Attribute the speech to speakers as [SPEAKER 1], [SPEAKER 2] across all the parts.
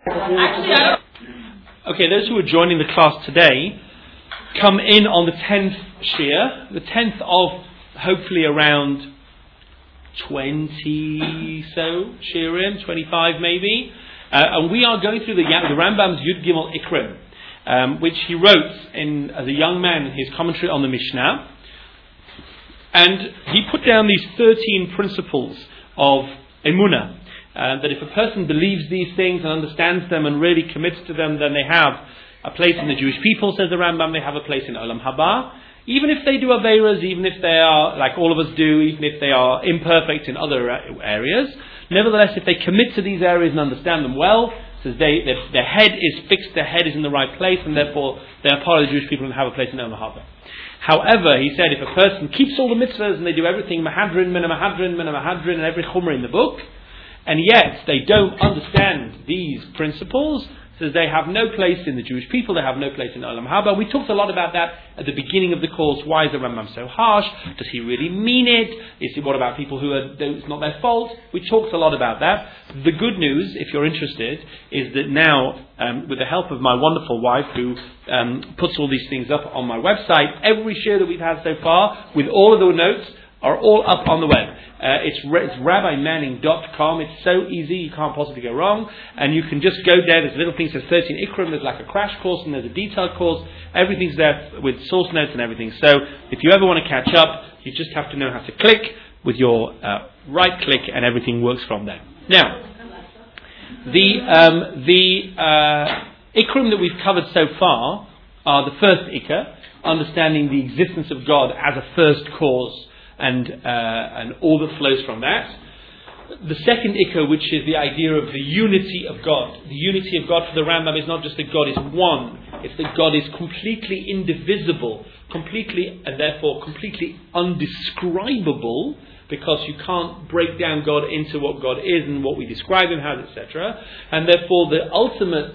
[SPEAKER 1] Okay, those who are joining the class today come in on the 10th Shir, the 10th of hopefully around 20 so Shirim, 25 maybe. And we are going through the Rambam's Yud Gimel Ikrim, which he wrote as a young man in his commentary on the Mishnah. And he put down these 13 principles of Emunah. That if a person believes these things and understands them and really commits to them, then they have a place in the Jewish people, says the Rambam, they have a place in Olam Haba. Even if they do Aveiras, even if they are, like all of us do, even if they are imperfect in other areas, nevertheless, if they commit to these areas and understand them well, says their head is fixed, their head is in the right place, and therefore they are part of the Jewish people and have a place in Olam Haba. However, he said, if a person keeps all the mitzvahs and they do everything, Mahadrin, Mina Mahadrin, Mina Mahadrin, and every Chumrah in the book, and yet they don't understand these principles, says they have no place in the Jewish people, they have no place in Olam Haba. We talked a lot about that at the beginning of the course. Why is the Rambam so harsh? Does he really mean it? What about people it's not their fault? We talked a lot about that. The good news, if you're interested, is that now, with the help of my wonderful wife, who puts all these things up on my website, every share that we've had so far, with all of the notes, are all up on the web. It's rabbimanning.com. It's so easy, you can't possibly go wrong. And you can just go there. There's a little thing that says 13 Ikrim. There's like a crash course and there's a detailed course. Everything's there with source notes and everything. So if you ever want to catch up, you just have to know how to click with your right click and everything works from there. Now, the Ikrim that we've covered so far are the first Ikr, understanding the existence of God as a first cause and all that flows from that. The second Ikr, which is the idea of the unity of God. The unity of God for the Rambam is not just that God is one, it's that God is completely indivisible, completely and therefore completely undescribable, because you can't break down God into what God is and what we describe Him as, etc. And therefore the ultimate,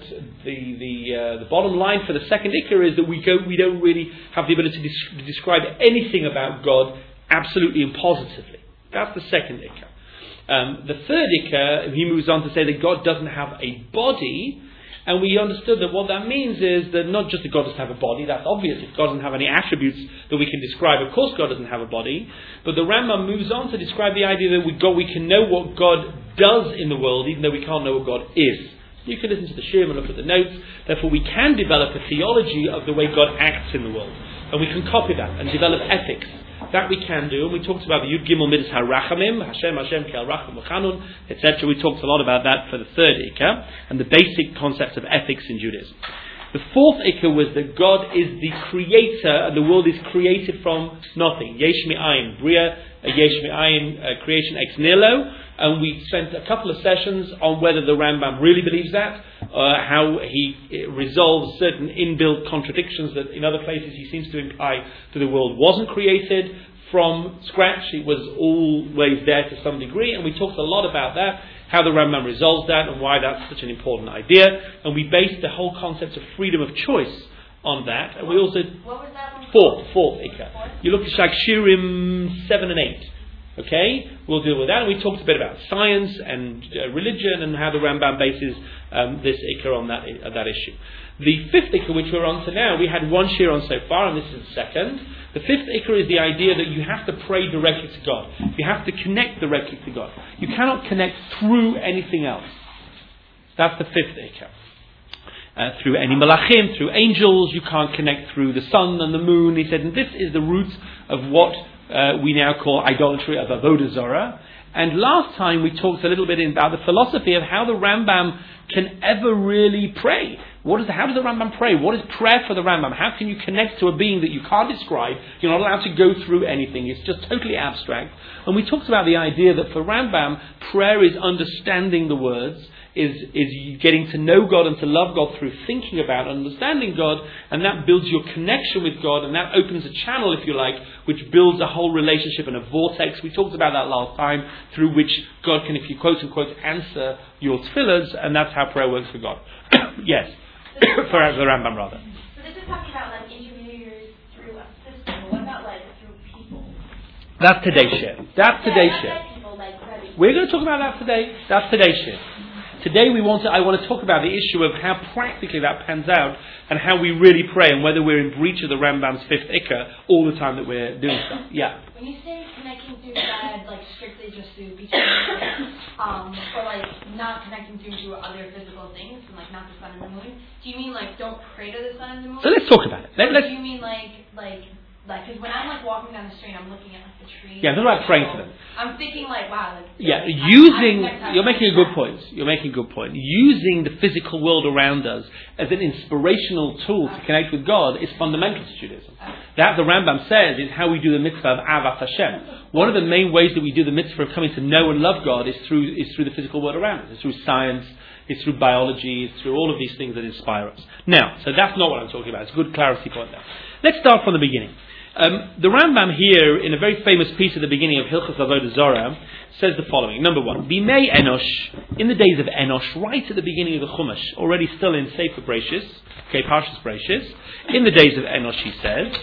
[SPEAKER 1] the bottom line for the second Ikr is that we don't really have the ability to describe anything about God absolutely and positively. That's the second Ikr. The third Ikr, he moves on to say that God doesn't have a body, and we understood that what that means is that not just that God doesn't have a body, that's obvious. If God doesn't have any attributes that we can describe, of course God doesn't have a body. But the Rambam moves on to describe the idea that we can know what God does in the world, even though we can't know what God is. You can listen to the Shir and look at the notes. Therefore we can develop a theology of the way God acts in the world. And we can copy that and develop ethics. That we can do, and we talked about the Yud Gimel Midas HaRachamim, Hashem Kel Racham V'Chanun, etc. We talked a lot about that for the third Ikr, and the basic concepts of ethics in Judaism. The fourth Ikr was that God is the creator, and the world is created from nothing. Yesh Me'ayin, Bria, Yesh Me'ayin, creation ex nihilo, and we spent a couple of sessions on whether the Rambam really believes that, how he resolves certain inbuilt contradictions that in other places he seems to imply that the world wasn't created from scratch, it was always there to some degree, and we talked a lot about that, how the Rambam resolves that and why that's such an important idea, and we based the whole concept of freedom of choice on that, and we also...
[SPEAKER 2] What was that one?
[SPEAKER 1] Fourth Ikr. You look at Shirim 7 and 8. Okay, we'll deal with that. And we talked a bit about science and religion and how the Rambam bases this Ikr on that issue. The fifth Ikr, which we're on to now, we had one Shir on so far, and this is the second. The fifth Ikr is the idea that you have to pray directly to God. You have to connect directly to God. You cannot connect through anything else. That's the fifth Ikr. Through any malachim, through angels, you can't connect through the sun and the moon. He said, and this is the root of what we now call idolatry of Avodah Zarah. And last time we talked a little bit about the philosophy of how the Rambam can ever really pray. How does the Rambam pray? What is prayer for the Rambam? How can you connect to a being that you can't describe? You're not allowed to go through anything. It's just totally abstract. And we talked about the idea that for Rambam, prayer is understanding the words, is getting to know God and to love God through thinking about and understanding God, and that builds your connection with God, and that opens a channel, if you like, which builds a whole relationship and a vortex. We talked about that last time, through which God can, if you quote unquote, answer your tefillahs, and that's how prayer works for God. Yes, for the Rambam rather.
[SPEAKER 2] So this is talking about like intermediaries through a system. What about like through people?
[SPEAKER 1] That's today's share. We're going to talk about that today. That's today's share. Today I want to talk about the issue of how practically that pans out and how we really pray and whether we're in breach of the Rambam's fifth ikka all the time that we're doing stuff. Yeah.
[SPEAKER 2] When you say connecting through God, like strictly just through between or like not connecting through other physical things, and like not the sun and the moon, do you mean like don't pray to the sun and the moon?
[SPEAKER 1] So let's talk about it.
[SPEAKER 2] Do you mean like because when I'm like walking down the street, I'm looking at like the trees.
[SPEAKER 1] Yeah, I'm not about praying to them.
[SPEAKER 2] I'm thinking like, wow.
[SPEAKER 1] You're making a good point. You're making a good point. Using the physical world around us as an inspirational tool to connect with God is fundamental to Judaism. That, the Rambam says, is how we do the mitzvah of Avat Hashem. One of the main ways that we do the mitzvah of coming to know and love God is through the physical world around us. It's through science, it's through biology, it's through all of these things that inspire us. Now, so that's not what I'm talking about. It's a good clarity point there. Let's start from the beginning. The Rambam here, in a very famous piece at the beginning of Hilchos Avodah Zarah, says the following. Number one, Bimei Enosh, in the days of Enosh, right at the beginning of the Chumash, already still in Sefer Bereishis, Parshas Bereishis, in the days of Enosh, he says,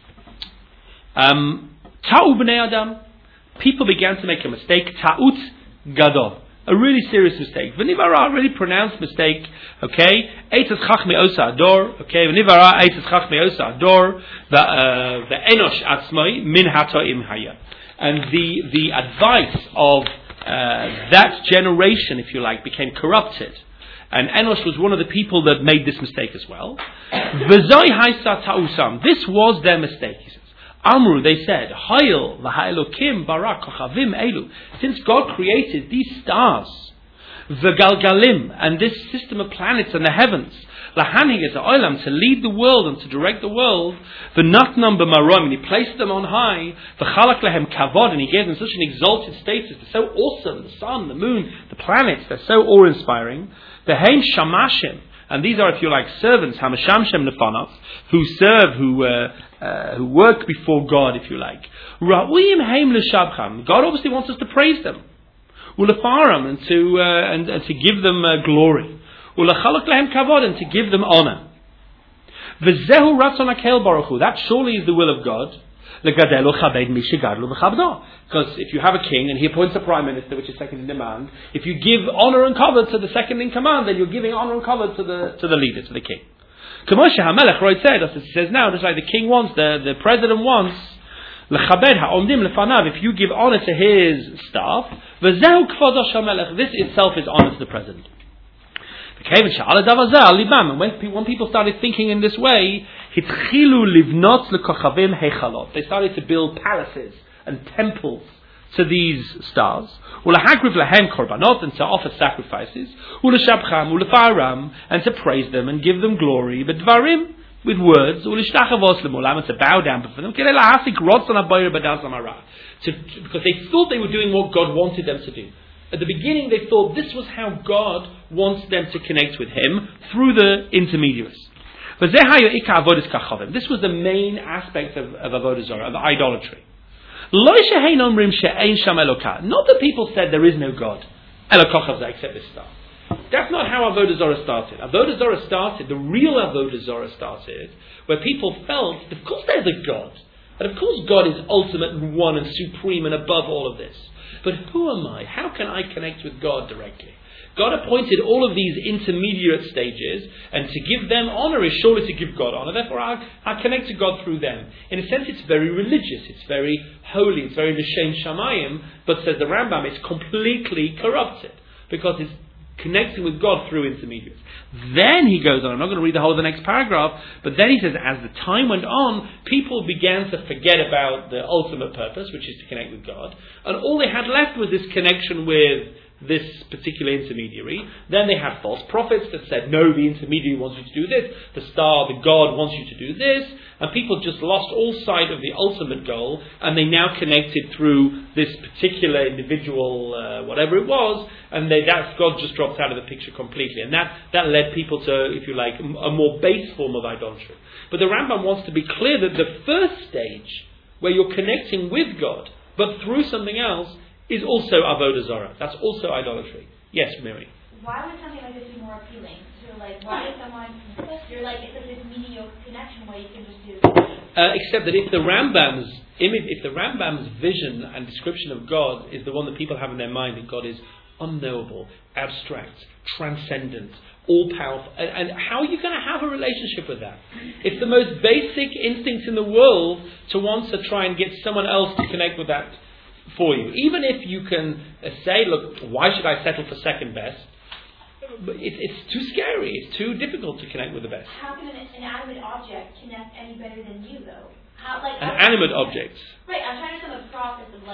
[SPEAKER 1] Ta'u b'nei Adam, people began to make a mistake, Ta'ut Gadol. A really serious mistake. V'nivara, a really pronounced mistake. Okay, Eitzes Chachmei Osa Ador. Okay, V'nivara Eitzes Chachmei Osa Ador. The Enosh Atzmai Min Hatoim Haya. And the advice of that generation, if you like, became corrupted. And Enosh was one of the people that made this mistake as well. V'zoi Haisa Ta'usam. This was their mistake, he says. Amru, they said, Hayil v'ha'elokim barak kochavim elu. Since God created these stars, v'galgalim, and this system of planets and the heavens, lahanig es ha'olam, to lead the world and to direct the world, v'natnam b'marom, and He placed them on high, v'chalak lehem kavod, and He gave them such an exalted status. They're so awesome, the sun, the moon, the planets, they're so awe-inspiring. V'heim shamashim, and these are, if you like, servants, hamashamshem nefanav, who serve, who work before God, if you like. Ra'uyim heim l'shabcham. God obviously wants us to praise them. Ulefaram, and to give them glory. Ulechalak lehem kavod, and to give them honor. V'zehu ratzon hakel baruch hu. That surely is the will of God. Legadelu chabed mi shegadlu v'chabdo. Because if you have a king and he appoints a prime minister, which is second in demand, if you give honor and cover to the second in command, then you're giving honor and cover to the leader, to the king. Kamosha HaMelech Roy said, as it says now, just like the king wants, the president wants, Lechabed ha'omdim lefanav, if you give honor to his staff, v'zehu kvodosh HaMelech, this itself is honor to the president. And when people started thinking in this way, hitchilu livnot lekochavim heichalot. They started to build palaces and temples to these stars. Ulahagriv lahem korbanot, and to offer sacrifices. Ulashabcham, ulafaram, and to praise them and give them glory. But dvarim, with words. Ulishtachavos lemulam, and to bow down before them. Because they thought they were doing what God wanted them to do. At the beginning, they thought this was how God wants them to connect with Him through the intermediaries. This was the main aspect of Avodah Zarah, of idolatry. Not that people said there is no God, except this stuff. That's not how Avodah Zarah started. Avodah Zarah started, the real Avodah Zarah started, where people felt, of course there's a God. And of course God is ultimate and one and supreme and above all of this. But who am I? How can I connect with God directly? God appointed all of these intermediate stages, and to give them honor is surely to give God honor. Therefore, I connect to God through them. In a sense, it's very religious, it's very holy, it's very l'shem shamayim, but says the Rambam, it's completely corrupted, because it's connecting with God through intermediaries. Then he goes on, I'm not going to read the whole of the next paragraph, but then he says, as the time went on, people began to forget about the ultimate purpose, which is to connect with God, and all they had left was this connection with this particular intermediary. Then they had false prophets that said, no, the intermediary wants you to do this, the star, the God wants you to do this, and people just lost all sight of the ultimate goal, and they now connected through this particular individual, whatever it was, and that God just dropped out of the picture completely. And that led people to, if you like, a more base form of idolatry. But the Rambam wants to be clear that the first stage, where you're connecting with God, but through something else, is also Avodah Zarah. That's also idolatry. Yes, Miri.
[SPEAKER 2] Why would something like this be more appealing? So, why is someone, you're like, it's this mediocre connection where you can just do
[SPEAKER 1] except that if the Rambam's image, if the Rambam's vision and description of God is the one that people have in their mind, that God is unknowable, abstract, transcendent, all-powerful. And how are you going to have a relationship with that? It's the most basic instinct in the world to want to try and get someone else to connect with that for you. Even if you can say, look, why should I settle for second best? It's too scary. It's too difficult to connect with the best.
[SPEAKER 2] How can an inanimate object connect any better than you, though?
[SPEAKER 1] An animate object.
[SPEAKER 2] Right. I'm trying to understand the process of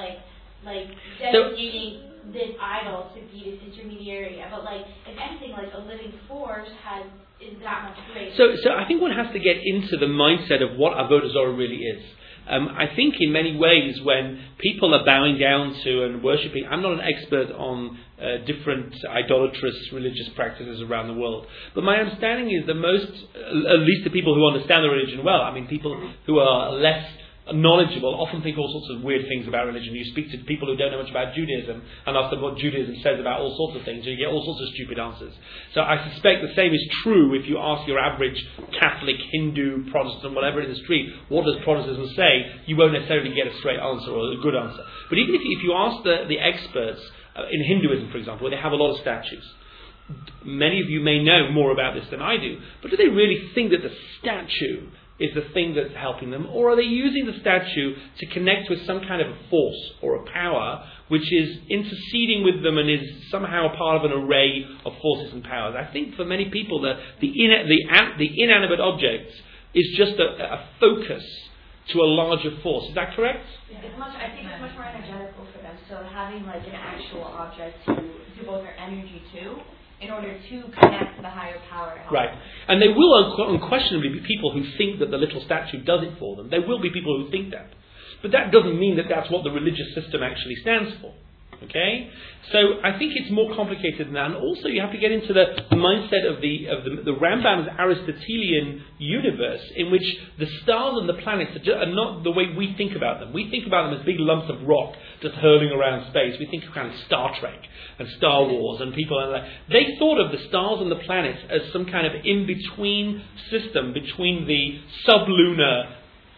[SPEAKER 2] dedicating this idol to be this intermediary. But if anything, a living force is that much greater.
[SPEAKER 1] So I think one has to get into the mindset of what Avodah Zarah really is. I think in many ways when people are bowing down to and worshipping, I'm not an expert on different idolatrous religious practices around the world, but my understanding is that most, at least the people who understand the religion well, people who are less knowledgeable often think all sorts of weird things about religion. You speak to people who don't know much about Judaism and ask them what Judaism says about all sorts of things, and you get all sorts of stupid answers. So I suspect the same is true if you ask your average Catholic, Hindu, Protestant, whatever in the street, what does Protestantism say? You won't necessarily get a straight answer or a good answer. But even if you ask the experts in Hinduism, for example, where they have a lot of statues, many of you may know more about this than I do, but do they really think that the statue is the thing that's helping them, or are they using the statue to connect with some kind of a force or a power which is interceding with them and is somehow part of an array of forces and powers? I think for many people that the inanimate object is just a focus to a larger force. Is that correct?
[SPEAKER 2] Yeah. I think it's much more energetical for them. So having an actual object to devote their energy to, in order to connect to the higher power.
[SPEAKER 1] Right. And there will unquestionably be people who think that the little statue does it for them. There will be people who think that. But that doesn't mean that that's what the religious system actually stands for. Okay? So I think it's more complicated than that. And also you have to get into the mindset of the Rambam's Aristotelian universe, in which the stars and the planets are not the way we think about them. We think about them as big lumps of rock just hurling around space. We think of kind of Star Trek and Star Wars and people like that. They thought of the stars and the planets as some kind of in-between system between the sublunar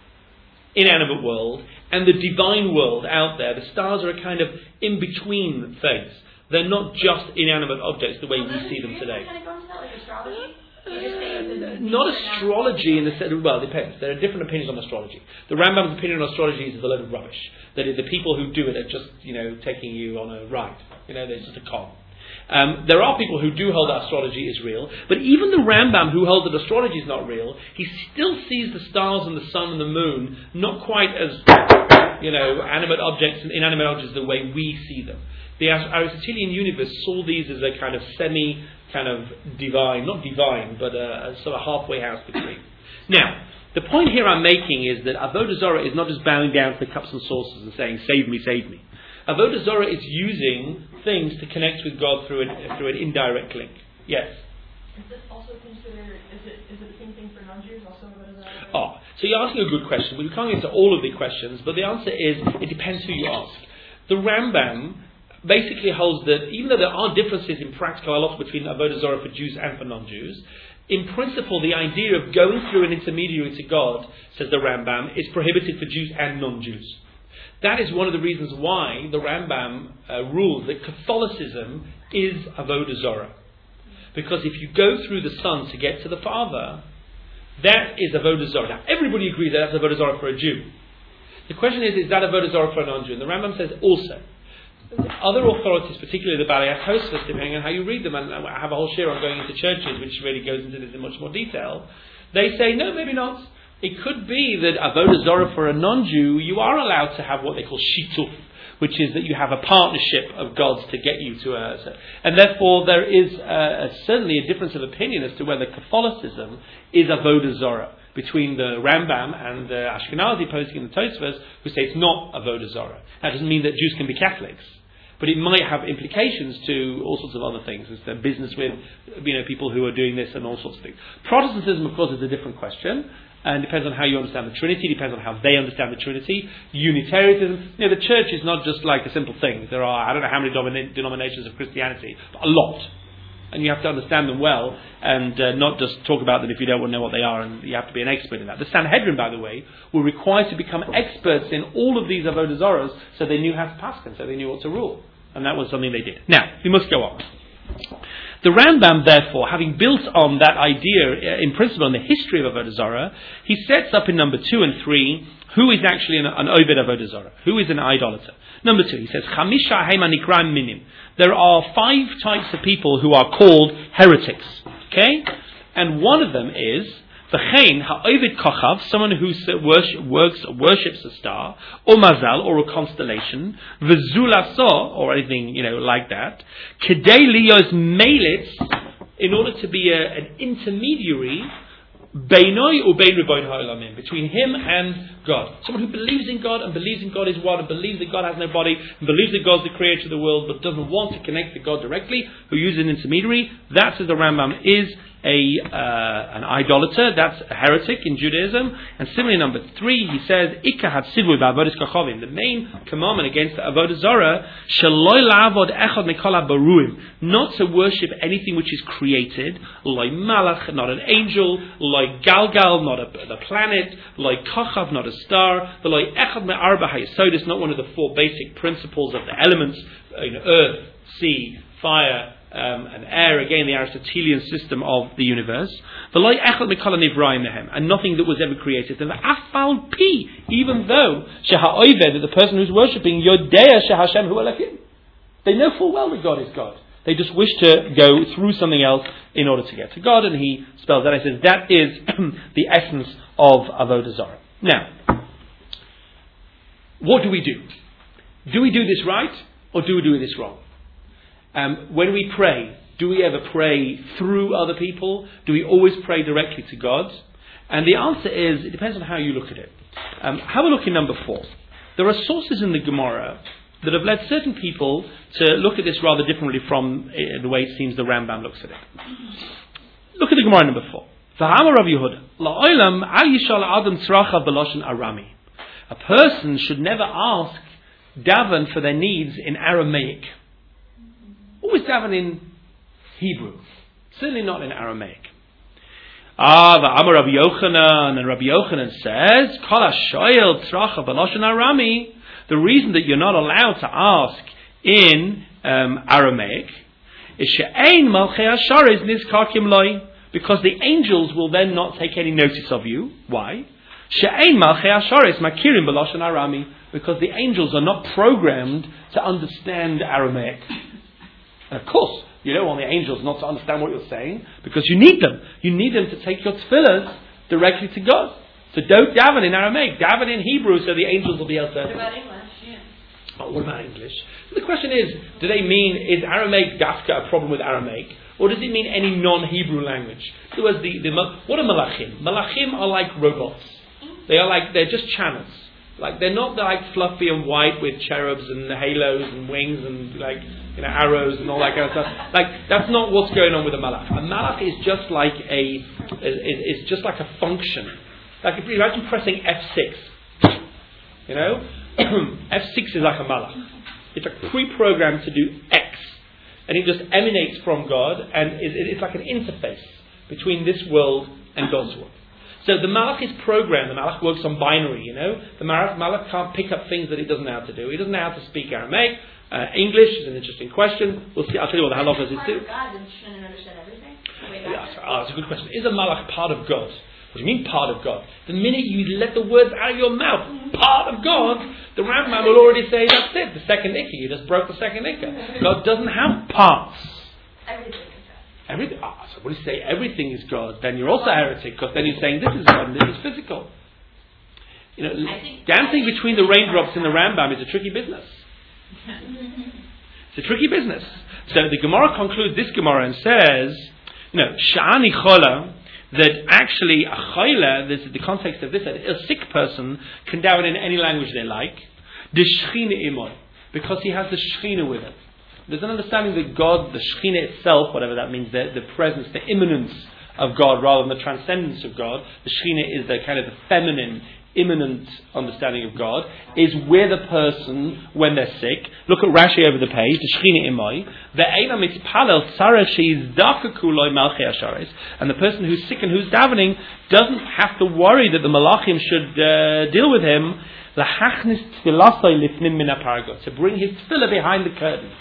[SPEAKER 1] inanimate world and the divine world out there. The stars are a kind of in-between things. They're not just inanimate objects the way we see them today.
[SPEAKER 2] Kind of go into that, like astrology?
[SPEAKER 1] Not astrology in the sense, well, it depends. There are different opinions on astrology. The Rambam's opinion on astrology is a load of rubbish. That is, the people who do it are just, taking you on a ride. They're just a con. There are people who do hold that astrology is real, but even the Rambam, who holds that astrology is not real, he still sees the stars and the sun and the moon not quite as, animate objects and inanimate objects the way we see them. The Aristotelian universe saw these as a kind of divine, not divine, but a sort of halfway house between. Now, the point here I'm making is that Avodah Zarah is not just bowing down to the cups and saucers and saying, save me, save me. Avodah Zarah is using things to connect with God through an indirect link. Yes?
[SPEAKER 3] Is this also considered, is it the same thing for non-Jews, also Avodah Zarah?
[SPEAKER 1] So you're asking a good question. We can't get to all of the questions, but the answer is, it depends who you ask. The Rambam basically holds that even though there are differences in practical halachos between Avodah Zarah for Jews and for non-Jews, in principle the idea of going through an intermediary to God, says the Rambam, is prohibited for Jews and non-Jews. That is one of the reasons why the Rambam rules that Catholicism is Avodah Zarah. Because if you go through the Son to get to the Father, that is Avodah Zarah. Now, everybody agrees that that's Avodah Zarah for a Jew. The question is that Avodah Zarah for a non-Jew? And the Rambam says also. Other authorities, particularly the Balei HaTosfos, depending on how you read them, and I have a whole share on going into churches, which really goes into this in much more detail, they say, no, maybe not. It could be that Avodah Zarah for a non-Jew, you are allowed to have what they call shituf, which is that you have a partnership of gods to get you to a... And therefore there is certainly a difference of opinion as to whether Catholicism is Avodah Zarah between the Rambam and the Ashkenazi posting in the Tosfos, who say it's not Avodah Zarah. That doesn't mean that Jews can be Catholics, but it might have implications to all sorts of other things, as the business with people who are doing this and all sorts of things. Protestantism, of course, is a different question. And depends on how you understand the Trinity, depends on how they understand the Trinity. Unitarianism, the church is not just like a simple thing. There are, I don't know how many denominations of Christianity, but a lot. And you have to understand them well, and not just talk about them if you don't know what they are, and you have to be an expert in that. The Sanhedrin, by the way, were required to become experts in all of these Avodah Zarahs, so they knew how to paskin, so they knew what to rule. And that was something they did. Now, we must go on. The Rambam, therefore, having built on that idea, in principle, in the history of Avodah Zarah, he sets up in number 2 and 3, who is actually an Oved Avodah Zarah? Who is an idolater? Number 2, he says, Chamisha Heim Anikram Minim. There are 5 types of people who are called heretics. Okay? And one of them is V'chein ha'ovid kochav, someone who worships a star, or mazal, or a constellation, v'zulaso, or anything, like that, kedei liyos melitz, in order to be an intermediary, beinoi ubein ribono ha'olamim, between him and God. Someone who believes in God, and believes in God is one, and believes that God has no body, and believes that God's the creator of the world, but doesn't want to connect to God directly, who uses an intermediary. That, says the Rambam, is an idolater. That's a heretic in Judaism. And similarly, number 3, he says, Ika hatzivui ba'avodas kachavim. The main commandment against the avodah zarah, shaloi la'avod echad mikol habaruim, not to worship anything which is created, like malach, not an angel, like galgal, not a planet, like kachav, not a star, but like echad me'arba hayesodis, not one of the 4 basic principles of the elements, earth, sea, fire, and air, again the Aristotelian system of the universe, and nothing that was ever created. And even though that the person who's worshipping, they know full well that God is God. They just wish to go through something else in order to get to God, and he spells that. He says that is the essence of Avodah Zarah. Now, what do we do? Do we do this right, or do we do this wrong? When we pray, do we ever pray through other people? Do we always pray directly to God? And the answer is, it depends on how you look at it. Have a look in number 4. There are sources in the Gemara that have led certain people to look at this rather differently from the way it seems the Rambam looks at it. Look at the Gemara number 4. A person should never ask daven for their needs in Aramaic. Always daven in Hebrew. Certainly not in Aramaic. Rabbi Yochanan, and Rabbi Yochanan says, Kol hashoyel tzracha b'lashon Arami. The reason that you're not allowed to ask in Aramaic is she'ein malchei hasharis nizkakim loi, because the angels will then not take any notice of you. Why? She'ein malchei hasharis makirim b'lashon Arami, because the angels are not programmed to understand Aramaic. And of course, you don't want the angels not to understand what you're saying, because you need them. You need them to take your tefillahs directly to God. So don't daven in Aramaic. Daven in Hebrew so the angels will be able to...
[SPEAKER 2] What about English? Yeah.
[SPEAKER 1] Oh, what about English? The question is, do they mean, is Aramaic dafka a problem with Aramaic? Or does it mean any non-Hebrew language? In other words, what are malachim? Malachim are like robots. They're just channels. They're not like fluffy and white with cherubs and halos and wings and arrows and all that kind of stuff. That's not what's going on with a malach. A malach is just like a function. Like if you imagine pressing F6, F6 is like a malach. It's pre-programmed to do X, and it just emanates from God, and it's like an interface between this world and God's world. So the malach is programmed. The malach works on binary, The malach can't pick up things that it doesn't know how to do. He doesn't know how to speak Aramaic. English is an interesting question. We'll see. I'll tell you what the halachas is too.
[SPEAKER 2] God shouldn't understand everything.
[SPEAKER 1] That's a good question. Is a malach part of God? What do you mean part of God? The minute you let the words out of your mouth, part of God, the Rambam will already say that's it. The second ikka. You just broke the second ikka. God doesn't have parts.
[SPEAKER 2] Everything.
[SPEAKER 1] Everything. So when you say everything is God, then you're also heretic, because then you're saying this is God and this is physical. Dancing between the raindrops in the Rambam is a tricky business. It's a tricky business. So the Gemara concludes this Gemara and says, Sha'ani chola, that actually a chola, this is the context of this, that a sick person can daven in any language they like, the Shechina imon, because he has the Shechina with him. There's an understanding that God, the Shekhinah itself, whatever that means, the presence, the immanence of God rather than the transcendence of God. The Shekhinah is the kind of the feminine imminent understanding of God is with a person when they're sick. Look at Rashi over the page, the Shechina Imai. And the person who's sick and who's davening doesn't have to worry that the Malachim should deal with him. To bring his tefillah behind the curtain.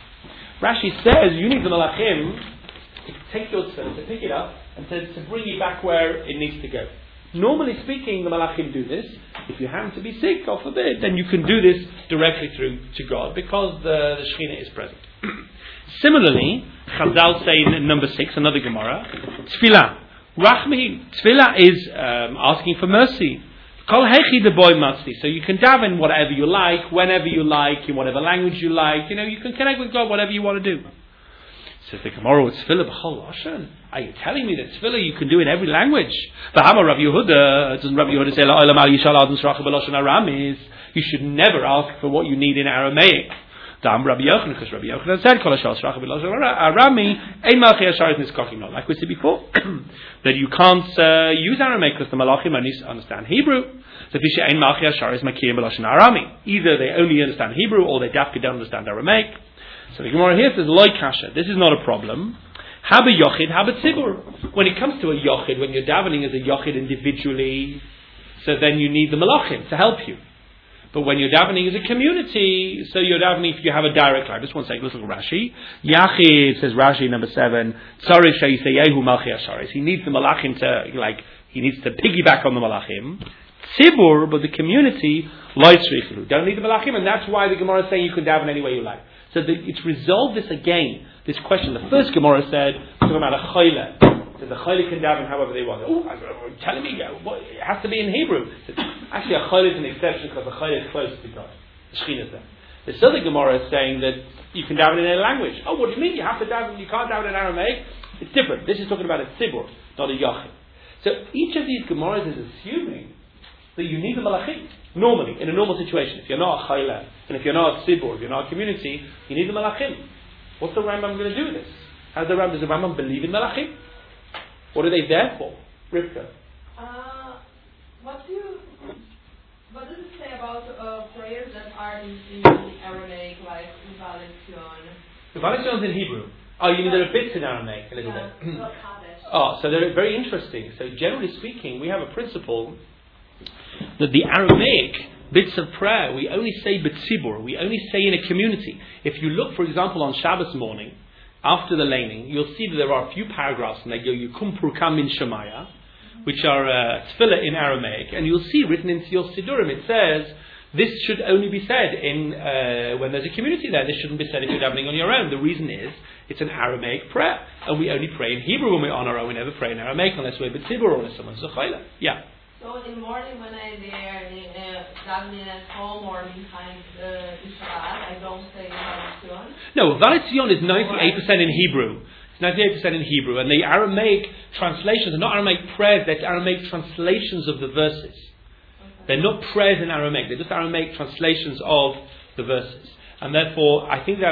[SPEAKER 1] Rashi says you need the Malachim to take your tefillah, to pick it up, and to bring you back where it needs to go. Normally speaking, the Malachim do this. If you happen to be sick, God forbid, then you can do this directly through to God because the Shekhinah is present. Similarly, Chazal say in number 6, another Gemara, Tefillah. Rachmi, Tefillah is asking for mercy. Kol hechi the boy matzli. So you can daven whatever you like, whenever you like, in whatever language you like. You can connect with God whatever you want to do. Says the Gemara, Tefillah b'chol lashon. Are you telling me that Tefillah you can do in every language? Doesn't Rabbi Yehuda say la'olam al yishal adam sracha b'lashon aramis? You should never ask for what you need in Aramaic. Rabbi Yochanan, because Rabbi Yochanan said kol hashal sracha b'lashon arami ein malchei hasharis niskaking. Not like we said before, that you can't use Aramaic because the malachim only understand Hebrew. So fisha ein malchei hasharis makiyim b'lashon arami. Either they only understand Hebrew or they definitely don't understand Aramaic. So the Gemara here says, Loi kasha, this is not a problem. Haba yochid, haba tzibur. When it comes to a yochid, when you're davening as a yochid individually, so then you need the malachim to help you. But when you're davening as a community, so you're davening if you have a direct line. Just one second, let's look at Rashi. Yachid, says Rashi, number 7, Tzarech sheyiseyehu malchi hasharis. He needs the malachim he needs to piggyback on the malachim. Tzibur, but the community, Loi tzrichu. Don't need the malachim, and that's why the Gemara is saying you can daven any way you like. So it's resolved this again, this question. The first Gemara said, talking about a choyle. So the choyle can daven however they want. Oh, I'm telling me, it has to be in Hebrew. So actually, a choyle is an exception because a choyle is close to God. The Shekhinah is there. The other Gemara is saying that you can daven in any language. Oh, what do you mean? You have to daven, you can't daven in Aramaic? It's different. This is talking about a tzibur, not a yachid. So each of these Gemaras is assuming that you need the malachim. Normally, in a normal situation, if you're not a chayla, and if you're not a tzibur, if you're not a community, you need the malachim. What's the Rambam going to do with this? Does the Rambam believe in malachim? What are they there for? Rivka?
[SPEAKER 3] What does it say about prayers that are in Aramaic, like Uvalition?
[SPEAKER 1] Uvalition is in Hebrew. Oh, you mean there are bits in Aramaic a little bit. Oh, so they're very interesting. So generally speaking, we have a principle that the Aramaic bits of prayer, we only say b'tzibur, we only say in a community. If you look, for example, on Shabbos morning, after the laning, you'll see that there are a few paragraphs, and they go, Yukum Purkam min Shemaya, which are tefillah in Aramaic, and you'll see written in your Sidurim, it says, this should only be said in when there's a community there. This shouldn't be said if you're davening on your own. The reason is, it's an Aramaic prayer, and we only pray in Hebrew when we're on our own. We never pray in Aramaic unless we're b'tzibur or unless someone's a chayla. Yeah.
[SPEAKER 3] So in the morning when I'm there, davening at home or behind the Shabbat, I don't say Uvalition.
[SPEAKER 1] No, Uvalition is 98% in Hebrew. It's 98% in Hebrew, and the Aramaic translations are not Aramaic prayers, they're Aramaic translations of the verses. Okay. They're not prayers in Aramaic, they're just Aramaic translations of the verses. And therefore, I don't think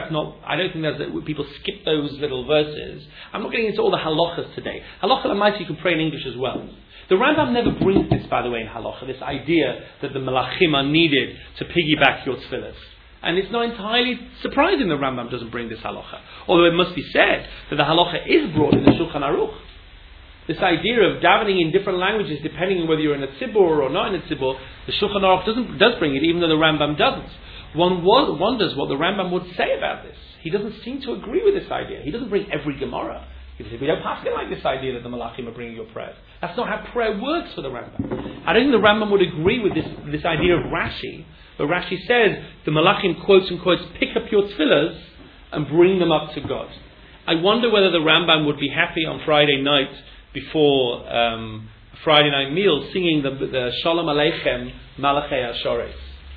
[SPEAKER 1] that people skip those little verses. I'm not getting into all the halachas today. Halacha l'maisa you can pray in English as well. The Rambam never brings this, by the way, in halacha, this idea that the malachim are needed to piggyback your tefillahs. And it's not entirely surprising the Rambam doesn't bring this halacha. Although it must be said that the halacha is brought in the Shulchan Aruch. This idea of davening in different languages, depending on whether you're in a tzibur or not in a tzibur, the Shulchan Aruch does bring it, even though the Rambam doesn't. One wonders what the Rambam would say about this. He doesn't seem to agree with this idea. He doesn't bring every Gemara. He says, we don't pass it like this idea that the Malachim are bringing your prayers. That's not how prayer works for the Rambam. I don't think the Rambam would agree with this idea of Rashi. But Rashi says, the Malachim, quotes and quotes, pick up your tefillahs and bring them up to God. I wonder whether the Rambam would be happy on Friday night before a Friday night meal singing the Shalom Aleichem Malachei HaShoreis.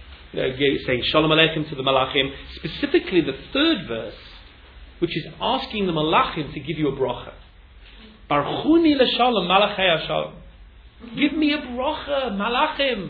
[SPEAKER 1] Saying Shalom Aleichem to the Malachim, specifically the third verse, which is asking the Malachim to give you a bracha. Baruchuni l'shalom Malachei HaShalom. Give me a bracha, Malachim.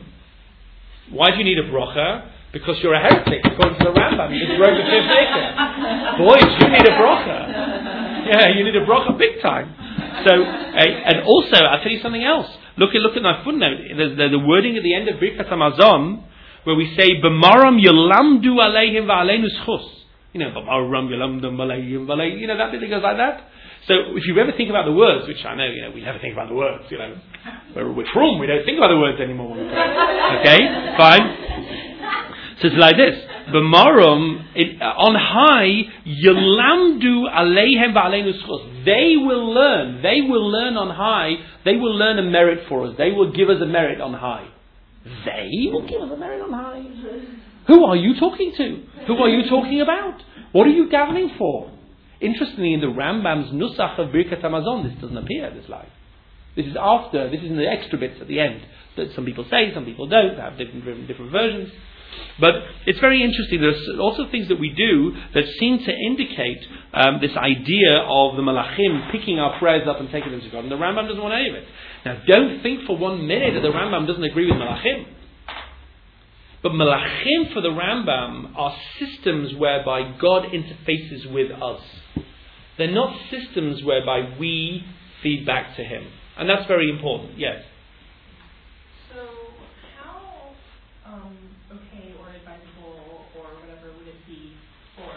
[SPEAKER 1] Why do you need a bracha? Because you're a heretic, according to the Rambam. You just wrote the fifth acre. Boys, you need a bracha. Yeah, you need a bracha big time. So, and also, I'll tell you something else. Look at my footnote. There's the wording at the end of Birkat Hamazon where we say, B'maram yolamdu aleihim va'aleinu schus. B'maram yolamdu aleihim va'aleinu. That bit that goes like that. So if you ever think about the words, which I know, we never think about the words, we're from, we don't think about the words anymore when we pray. Okay, fine. So it's like this. B'maram, on high, yolamdu aleihim va'aleinu schus. They will learn on high, they will learn a merit for us. They will give us a merit on high. They will give us a merit on high. Who are you talking to? Who are you talking about? What are you davening for? Interestingly, in the Rambam's Nusach of Birkat Hamazon, this doesn't appear, this line. This is in the extra bits at the end. That some people say, some people don't. They have different versions. But it's very interesting. There's also things that we do that seem to indicate this idea of the Malachim picking our prayers up and taking them to God. And the Rambam doesn't want any of it. Now, don't think for 1 minute that the Rambam doesn't agree with Malachim. But Malachim for the Rambam are systems whereby God interfaces with us. They're not systems whereby we feed back to Him. And that's very important. Yes?
[SPEAKER 4] So, how okay or advisable or whatever would it be for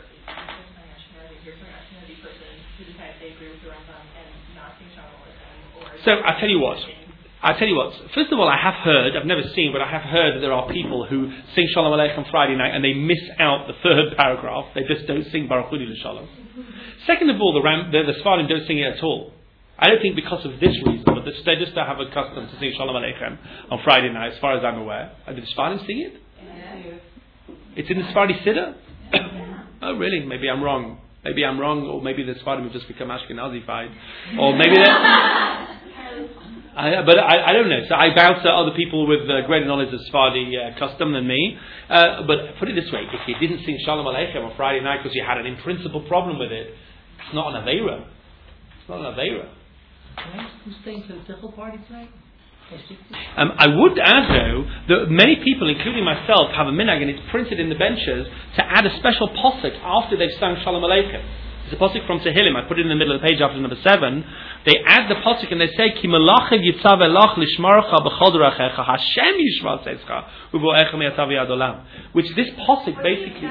[SPEAKER 4] a Ashkenazi person to decide they agree with the Rambam and not sing Shalom Aleichem?
[SPEAKER 1] So, I tell you what. First of all, I have heard, I've never seen, but I have heard that there are people who sing Shalom Aleichem Friday night and they miss out the third paragraph. They just don't sing Baruch Hu L'Shalom. Second of all, the Sephardim don't sing it at all. I don't think because of this reason, but they just don't have a custom to sing Shalom Aleichem on Friday night, as far as I'm aware. Do the Sephardim sing it?
[SPEAKER 3] Yeah.
[SPEAKER 1] It's in the Sephardi Siddur? Oh, really? Maybe I'm wrong. Or maybe the Sephardim have just become Ashkenazified. Or maybe they're... But I don't know. So I bow to other people with greater knowledge of Sephardi custom than me. But put it this way: if you didn't sing Shalom Aleichem on Friday night because you had an in-principle problem with it, it's not an Aveira. It's not an Aveira.
[SPEAKER 5] Who's staying for the Tichel party tonight?
[SPEAKER 1] I would add, though, that many people, including myself, have a minhag, and it's printed in the benches, to add a special posuk after they've sung Shalom Aleichem. It's a posuk from Tehillim. I put it in the middle of the page after number 7. They add the posuk and they say, Ki melachiv yitzav elach lishmarcha b'chol derachecha Hashem yishma tzeitzcha u'bo'echa mi'atav yad olam. Which this posuk basically...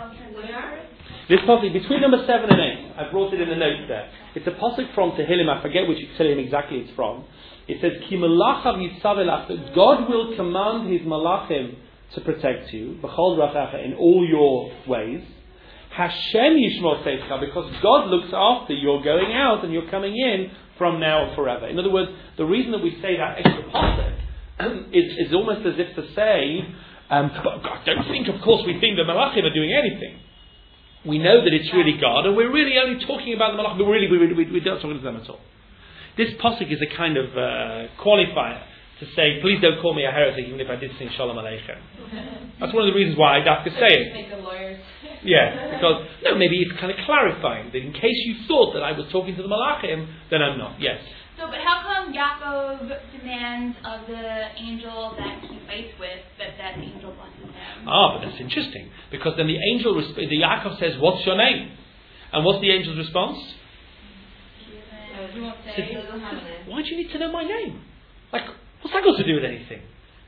[SPEAKER 1] This posuk, between number 7 and 8, I brought it in the notes there. It's a posuk from Tehillim. I forget which Tehillim exactly it's from. It says, Ki melachav yitzav elach, that God will command His malachim to protect you, b'chol derachecha, in all your ways. Hashem Yishmor Tzeitzcha, because God looks after your going out and you're coming in from now and forever. In other words, the reason that we say that extra pasuk is almost as if to say, don't think, of course, we think the Malachim are doing anything. We know that it's really God, and we're really only talking about the Malachim, but we're not talking to them at all. This pasuk is a kind of qualifier to say, please don't call me a heretic even if I did sing Shalom Aleichem. That's one of the reasons why I have to say it.
[SPEAKER 3] Make the lawyers.
[SPEAKER 1] Yeah, because, maybe it's kind of clarifying that in case you thought that I was talking to the Malachim, then I'm not. Yes?
[SPEAKER 2] So, but how come Yaakov demands of the angel that he fights with that the angel blesses him?
[SPEAKER 1] But that's interesting. Because then the angel, the Yaakov says, what's your name? And what's the angel's response?
[SPEAKER 3] He won't say, he doesn't have a name.
[SPEAKER 1] Why do you need to know my name? What's that got to do with anything?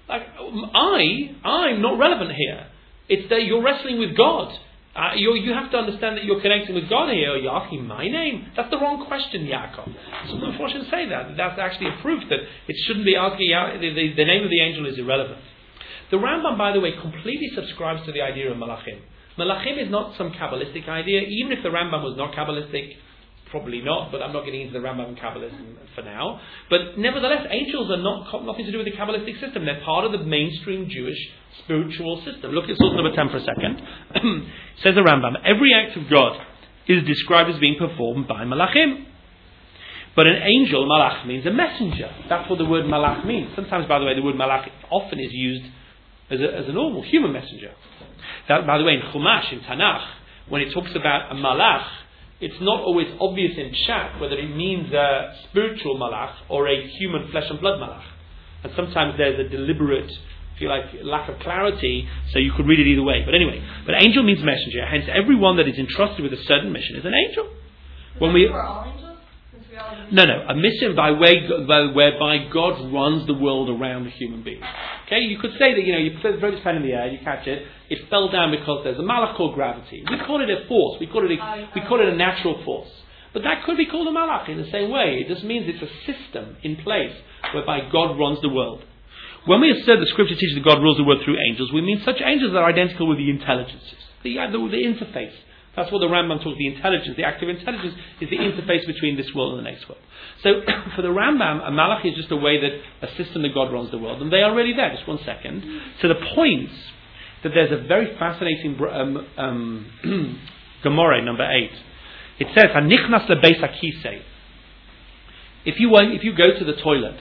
[SPEAKER 1] I'm not relevant here. It's that you're wrestling with God. You have to understand that you're connecting with God here. You're asking my name? That's the wrong question, Yaakov. So unfortunately say that. That's actually a proof that it shouldn't be asking. The name of the angel is irrelevant. The Rambam, by the way, completely subscribes to the idea of Malachim. Malachim is not some Kabbalistic idea. Even if the Rambam was not Kabbalistic, probably not, but I'm not getting into the Rambam Kabbalism for now. But nevertheless, angels are nothing to do with the Kabbalistic system. They're part of the mainstream Jewish spiritual system. Look at source number 10 for a second. Says the Rambam, every act of God is described as being performed by Malachim. But an angel, Malach, means a messenger. That's what the word Malach means. Sometimes, by the way, the word Malach often is used as a normal human messenger. That, by the way, in Chumash, in Tanakh, when it talks about a Malach, it's not always obvious in Pshat whether it means a spiritual malach or a human flesh and blood malach. And sometimes there's a deliberate, if you like, lack of clarity, so you could read it either way. But anyway, angel means messenger, hence everyone that is entrusted with a certain mission is an angel.
[SPEAKER 2] Were all angels? Since we all have
[SPEAKER 1] No, a mission whereby God runs the world around a human being. Okay, you could say that, you throw this pen in the air, you catch it, it fell down because there's a malach called gravity. We call it a force, we call it a natural force. But that could be called a malach in the same way. It just means it's a system in place whereby God runs the world. When we have said the scripture teaches that God rules the world through angels, we mean such angels that are identical with the intelligences, the interface. That's what the Rambam talks. The intelligence, the active intelligence, is the interface between this world and the next world. So, for the Rambam, a malach is just a way that a system that God runs the world, and they are really there. Just one second. To the point that there's a very fascinating Gemara, number 8. It says, "Hanichnas lebeis hakisei." If you go to the toilet,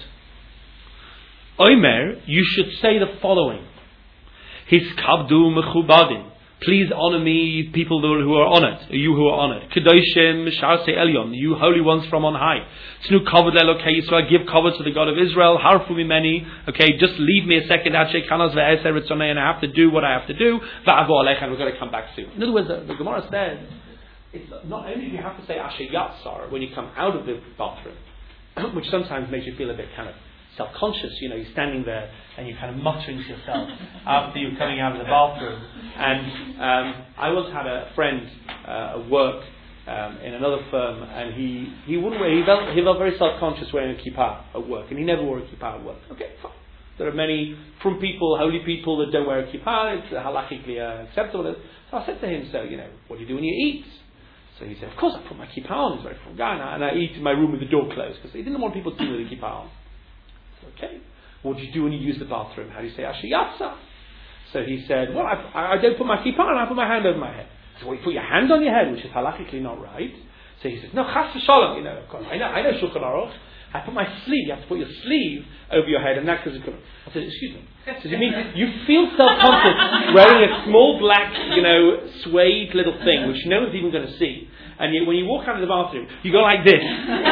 [SPEAKER 1] Omer, you should say the following: Hiskabdu mechubadim. Please honor me, people who are honored, you who are honored. Kedoshim Misharsei Elyon, you holy ones from on high. Tznu kavod leElokei Yisrael, give kavod to the God of Israel. Harfu mimeni, okay, just leave me a second. And I have to do what I have to do. Va'avo alecha, and we're going to come back soon. In other words, the Gemara says, it's not only do you have to say Asher Yatzar when you come out of the bathroom, which sometimes makes you feel a bit kind of self-conscious, you're standing there and you're kind of muttering to yourself after you're coming out of the bathroom. And I once had a friend at work in another firm, and he wouldn't wear. He felt very self-conscious wearing a kippah at work, and he never wore a kippah at work. Okay, fine. There are many from people, holy people, that don't wear a kippah. It's halachically acceptable. So I said to him, "So, what do you do when you eat?" So he said, "Of course, I put my kippah on." He's a very full guy, and I eat in my room with the door closed because he didn't want people to see with a kippah on. Okay. What do you do when you use the bathroom? How do you say Asher Yatzar? So he said, well, I don't put my kippah on, I put my hand over my head. I said, well, you put your hand on your head, which is halachically not right. So he says, no, chas v'shalom, of course, I know Shulchan Aruch. I put my sleeve, you have to put your sleeve over your head, and that goes. I said, excuse me. So you mean you feel self-conscious wearing a small black, suede little thing, which no one's even going to see. And yet when you walk out of the bathroom, you go like this,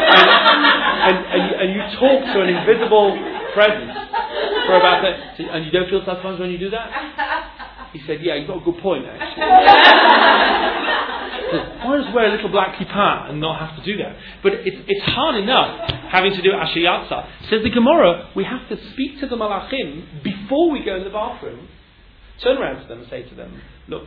[SPEAKER 1] and you talk to an invisible presence for about that. And you don't feel self-conscious when you do that? He said, yeah, you've got a good point, actually. Why just wear a little black kippah and not have to do that? But it's hard enough having to do Asher Yatzar. Says the Gemara, we have to speak to the malachim before we go in the bathroom. Turn around to them and say to them, look,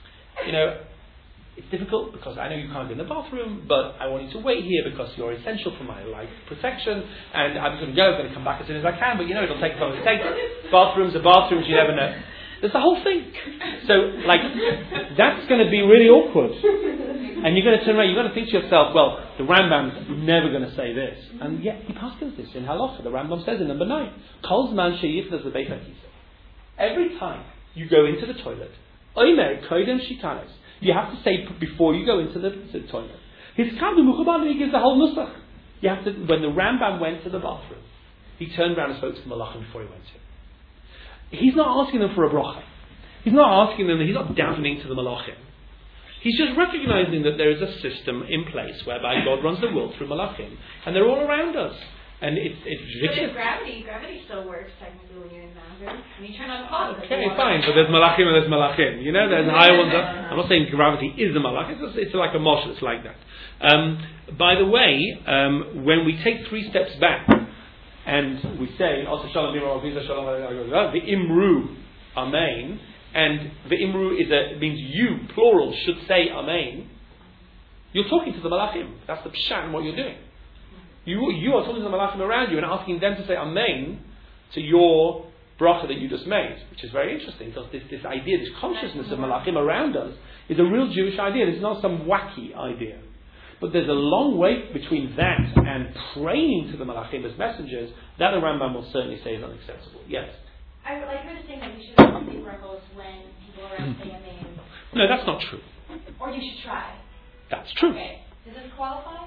[SPEAKER 1] it's difficult because I know you can't go in the bathroom, but I want you to wait here because you're essential for my life protection, and I'm going to come back as soon as I can, but it'll take as long as it takes. Bathrooms are bathrooms, you never know. There's the whole thing. So, that's going to be really awkward. And you're going to turn around, you're going to think to yourself, well, the Rambam's never going to say this. And yet, he passes this in Halacha. The Rambam says in number 9, Kol zman sheyichnas lebeis hakisei. Every time you go into the toilet, Omer koidem shitanos, you have to say before you go into the toilet. His kabdu muchabad, he gives the whole nusach. You have to, when the Rambam went to the bathroom, he turned around and spoke to the malachim before he went in. He's not asking them for a bracha. He's not asking them, he's not damning to the malachim. He's just recognizing that there is a system in place whereby God runs the world through malachim, and they're all around us. And it's
[SPEAKER 2] But gravity still works technically when you're in the bathroom. I mean, turn on the faucet.
[SPEAKER 1] Okay, fine, but there's malachim and there's malachim. There's higher ones. I'm not saying gravity is the malach. It's like a mosh. It's like that. By the way, when we take 3 steps back and we say the imru amen, and the imru means you plural should say amen. You're talking to the malachim. That's the pshat in what you're doing. You are talking to the malachim around you and asking them to say amen to your bracha that you just made, which is very interesting because this idea, this consciousness of malachim around us is a real Jewish idea. It's not some wacky idea. But there's a long way between that and praying to the malachim as messengers that the Rambam will certainly say is unacceptable. Yes?
[SPEAKER 2] I heard a saying that you should only say brachos when people around say amen.
[SPEAKER 1] No, that's not true.
[SPEAKER 2] Or you should try.
[SPEAKER 1] That's true.
[SPEAKER 2] Okay. Does this qualify?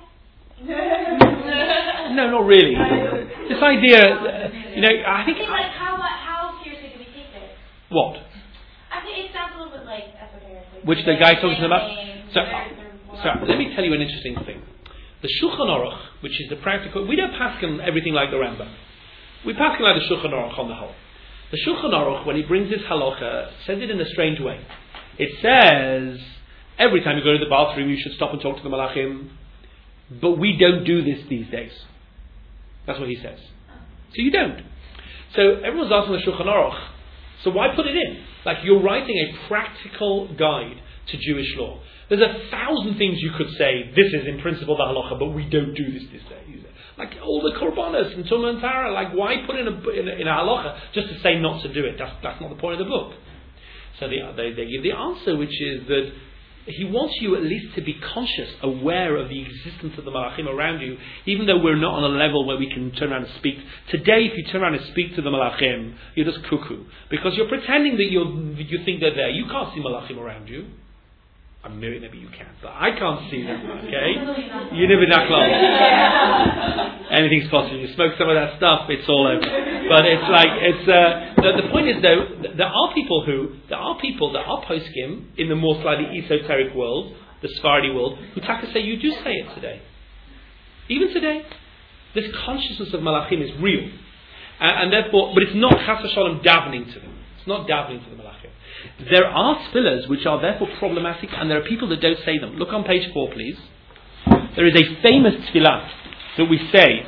[SPEAKER 1] No, not really. This idea, I think
[SPEAKER 2] how seriously do we take this?
[SPEAKER 1] What?
[SPEAKER 2] I think it sounds a little bit like esoteric.
[SPEAKER 1] Which the guy talking about? So let me tell you an interesting thing. The Shulchan Aruch, which is the practical, we don't paskin everything like the Rambam. We paskin like the Shulchan Aruch on the whole. The Shulchan Aruch, when he brings his halacha, says it in a strange way. It says every time you go to the bathroom, you should stop and talk to the malachim. but we don't do this these days. That's what he says. So you don't. So everyone's asking the Shulchan Aruch, so why put it in? Like, you're writing a practical guide to Jewish law. There's 1,000 things you could say, this is in principle the halacha, but we don't do this these days. Like all the korbanos and Tumah and Tara, like why put in a halacha just to say not to do it? That's not the point of the book. So they give the answer, which is that he wants you at least to be conscious, aware of the existence of the malachim around you, even though we're not on a level where we can turn around and speak. Today, if you turn around and speak to the malachim, you're just cuckoo. Because you're pretending that you think they're there. You can't see malachim around you. Maybe you can, but I can't see them, okay? You never that close. Anything's possible. You smoke some of that stuff, it's all over. But it's like, the point is though, there are people that are poskim in the more slightly esoteric world, the Sephardi world, who say you do say it today. Even today. This consciousness of malachim is real. And therefore, but it's not chas v'shalom davening to them. It's not davening to the malachim. There are tefillahs which are therefore problematic, and there are people that don't say them. Look on page 4, please. There is a famous tefillah that we say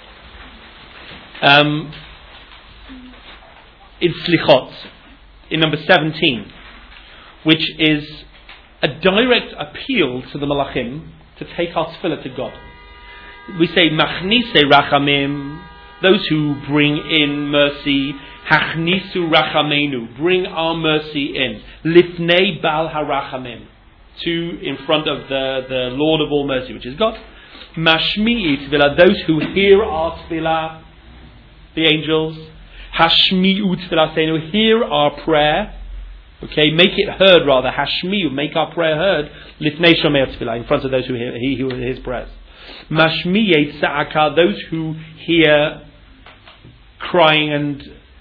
[SPEAKER 1] in Slichot, in number 17, which is a direct appeal to the malachim to take our tefillah to God. We say, Machnise rachamim, those who bring in mercy, Hachnisu rachamenu, bring our mercy in. Lifnei bal harachamim, in front of the Lord of all mercy, which is God. Mashmi'i tefillah, those who hear our tefillah, the angels. Hashmi'u tefillah seinu, hear our prayer. Okay, make it heard rather. Hashmi'u, make our prayer heard. Lifnei shomei tefillah, in front of those who hear his prayers. Mashmi'i tza'aka, those who hear crying and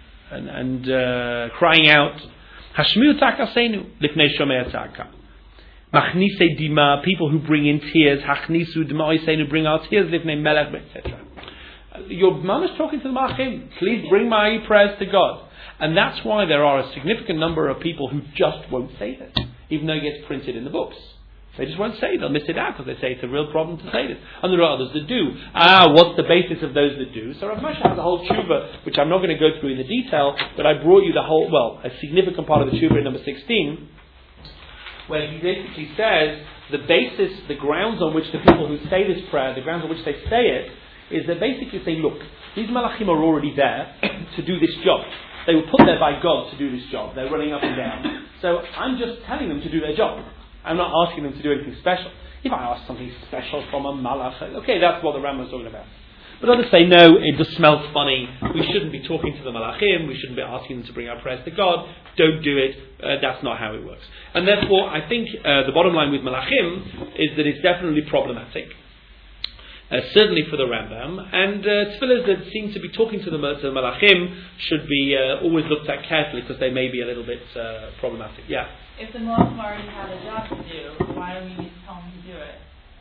[SPEAKER 1] crying out, Hashmiu ta'akaseinu lifnei shomei ta'aka. Machnise dima, people who bring in tears, Hachnisu dma'oseinu, bring our tears, lifnei melech, etc. Your mom is talking to the malachim. Please bring my prayers to God, and that's why there are a significant number of people who just won't say this, even though it gets printed in the books. They just won't say it. They'll miss it out because they say it's a real problem to say this. And there are others that do. What's the basis of those that do? So Rav Moshe has a whole tshuva, which I'm not going to go through in the detail, but I brought you a significant part of the tshuva in number 16, where he basically says the grounds on which the people who say this prayer, the grounds on which they say it, is they basically say, look, these malachim are already there to do this job. They were put there by God to do this job. They're running up and down. So I'm just telling them to do their job. I'm not asking them to do anything special. If I ask something special from a malach, okay, that's what the Rambam is talking about. But others say, no, it just smells funny. We shouldn't be talking to the malachim. We shouldn't be asking them to bring our prayers to God. Don't do it. That's not how it works. And therefore, I think the bottom line with malachim is that it's definitely problematic. Certainly for the Rambam. And tefillahs that seem to be talking to the malachim should be always looked at carefully because they may be a little bit problematic. Yeah?
[SPEAKER 3] If the malachim already have a job to do, why do we need to tell him to do it?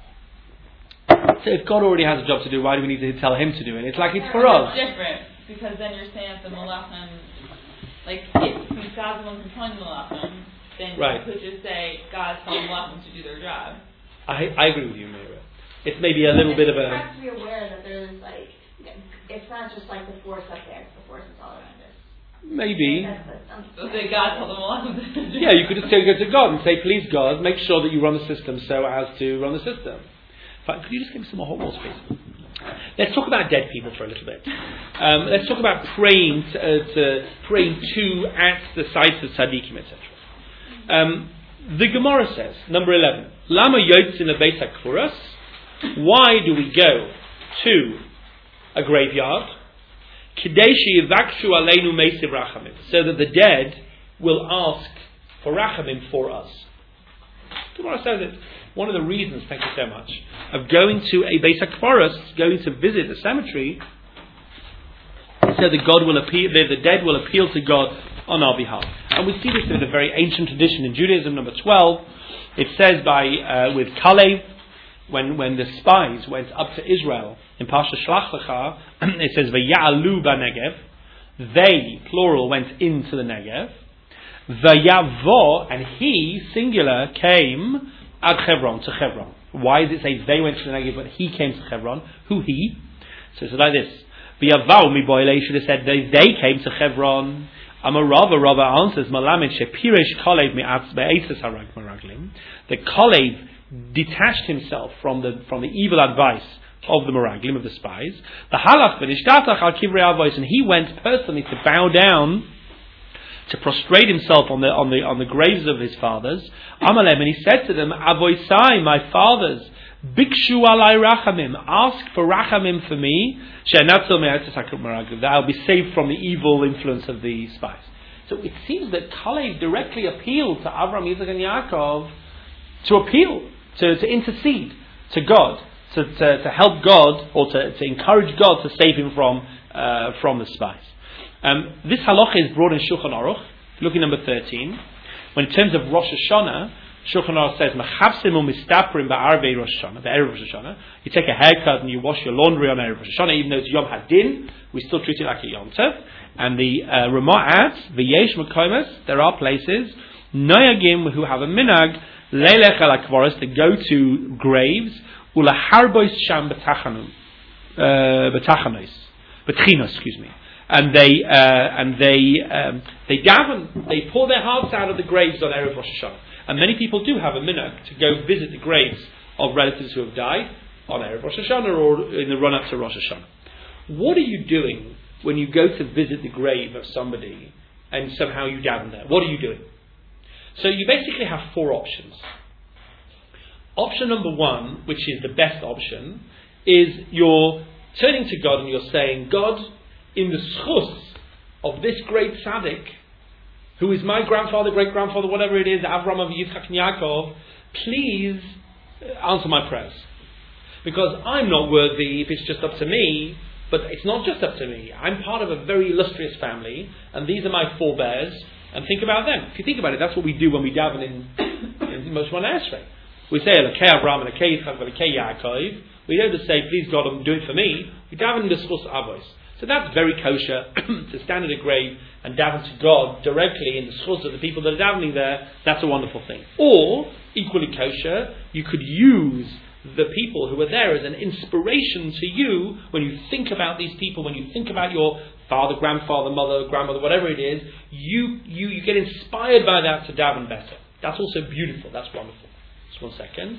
[SPEAKER 1] So if God already has a job to do, why do we need to tell him to do it? It's like it's for us.
[SPEAKER 3] It's different, because then you're saying if the malachim, like if God's the one controlling the malachim, then you could just say God's telling malachim to do their job.
[SPEAKER 1] I agree with you, Meira. It's maybe a little bit of a...
[SPEAKER 2] You have to be aware that there's it's not just like the force up there, it's the force that's all around us.
[SPEAKER 1] Maybe.
[SPEAKER 3] So say God told them malachim.
[SPEAKER 1] Yeah, you could just go to God and say, please God, make sure that you run the system so as to run the system. Could you just give me some more hot water, please? Let's talk about dead people for a little bit. Let's talk about praying to at the sites of tzaddikim, etc. The Gemara says, number 11, Lama yotzin lebeis hakfuras. Why do we go to a graveyard? Kidei sheyivakshu aleinu meisiv rachamim, so that the dead will ask for rachamim for us. Gemara says it. One of the reasons, thank you so much, of going to a Beis HaKfaros, going to visit the cemetery, so that God will appeal, the dead will appeal to God on our behalf. And we see this in a very ancient tradition in Judaism, number 12. It says with Kalev, when the spies went up to Israel in Parsha Shlach Lecha, it says V'ya'alu ba'negev. They, plural, went into the Negev. V'yavo, and he, singular, came ad Hebron, to Hebron. Why does it say they went to the Negev but he came to Hebron? Who he? So it's like this. V'yavav mi boilei should have said they came to Hebron. Rava answers Malamed shepiresh Kalev mi'atz be'etzes harag meraglim. The Kalev detached himself from the evil advice of the meraglim, of the spies. The halach v'nishtatach al kivrei avos, and he went personally to bow down, to prostrate himself on the graves of his fathers. Amalem, and he said to them, Avoisai, my fathers, Bikshu alai rachamim, ask for rachamim for me, that I'll be saved from the evil influence of the spies. So it seems that Kalev directly appealed to Avram, Yitzchak, and Yaakov to appeal, to intercede to God, to help God, or to encourage God to save him from the spies. This halacha is brought in Shulchan Aruch, looking number 13. When in terms of Rosh Hashanah, Shulchan Aruch says, "Mechavsim u'mistaprim ba'arvei Rosh Hashanah, ba'erev Rosh Hashanah." You take a haircut and you wash your laundry on erev Rosh Hashanah, even though it's Yom Hadin, we still treat it like a Yom Tov. And the Ramah adds, "V'yesh mekomas," there are places, noyagim who have a minhag leilech el hakvaros, to go to graves, ulaharbois sham betchinos, excuse me. And they daven, they pour their hearts out of the graves on Erev Rosh Hashanah. And many people do have a minhag to go visit the graves of relatives who have died on Erev Rosh Hashanah or in the run-up to Rosh Hashanah. What are you doing when you go to visit the grave of somebody and somehow you daven there? What are you doing? So you basically have four options. Option number one, which is the best option, is you're turning to God and you're saying, God, in the schus of this great tzaddik, who is my grandfather, great-grandfather, whatever it is, Avram, Yitzchak, and Yaakov, please answer my prayers. Because I'm not worthy if it's just up to me, but it's not just up to me. I'm part of a very illustrious family, and these are my forebears, and think about them. If you think about it, that's what we do when we daven in Moshe Esrei. We say, Elokei Avram, Elokei Yitzchak, Elokei Yaakov. We don't just say, please God, do it for me. We daven in the schus avos. So that's very kosher, to stand at a grave and daven to God directly in the schus of the people that are davening there. That's a wonderful thing. Or, equally kosher, you could use the people who are there as an inspiration to you when you think about these people, when you think about your father, grandfather, mother, grandmother, whatever it is, you get inspired by that to daven better. That's also beautiful. That's wonderful. Just one second.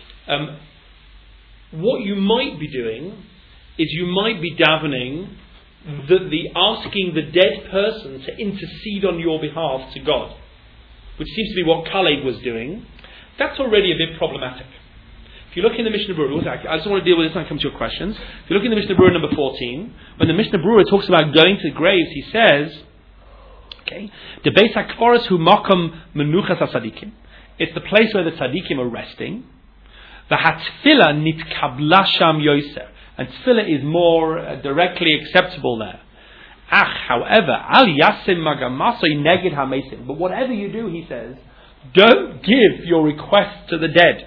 [SPEAKER 1] What you might be doing is you might be davening asking the dead person to intercede on your behalf to God, which seems to be what Kalev was doing. That's already a bit problematic. If you look in the Mishnah Berurah, I just want to deal with this and come to your questions. If you look in the Mishnah Berurah number 14, when the Mishnah Berurah talks about going to graves, he says, okay, the Beis HaKvaros hu makom menuchas hatzadikim. It's the place where the tzadikim are resting. The hatfila nitkabla sham yoser. And tefillah is more directly acceptable there. However, al yasim magamasoi neged hamesim. But whatever you do, he says, don't give your request to the dead.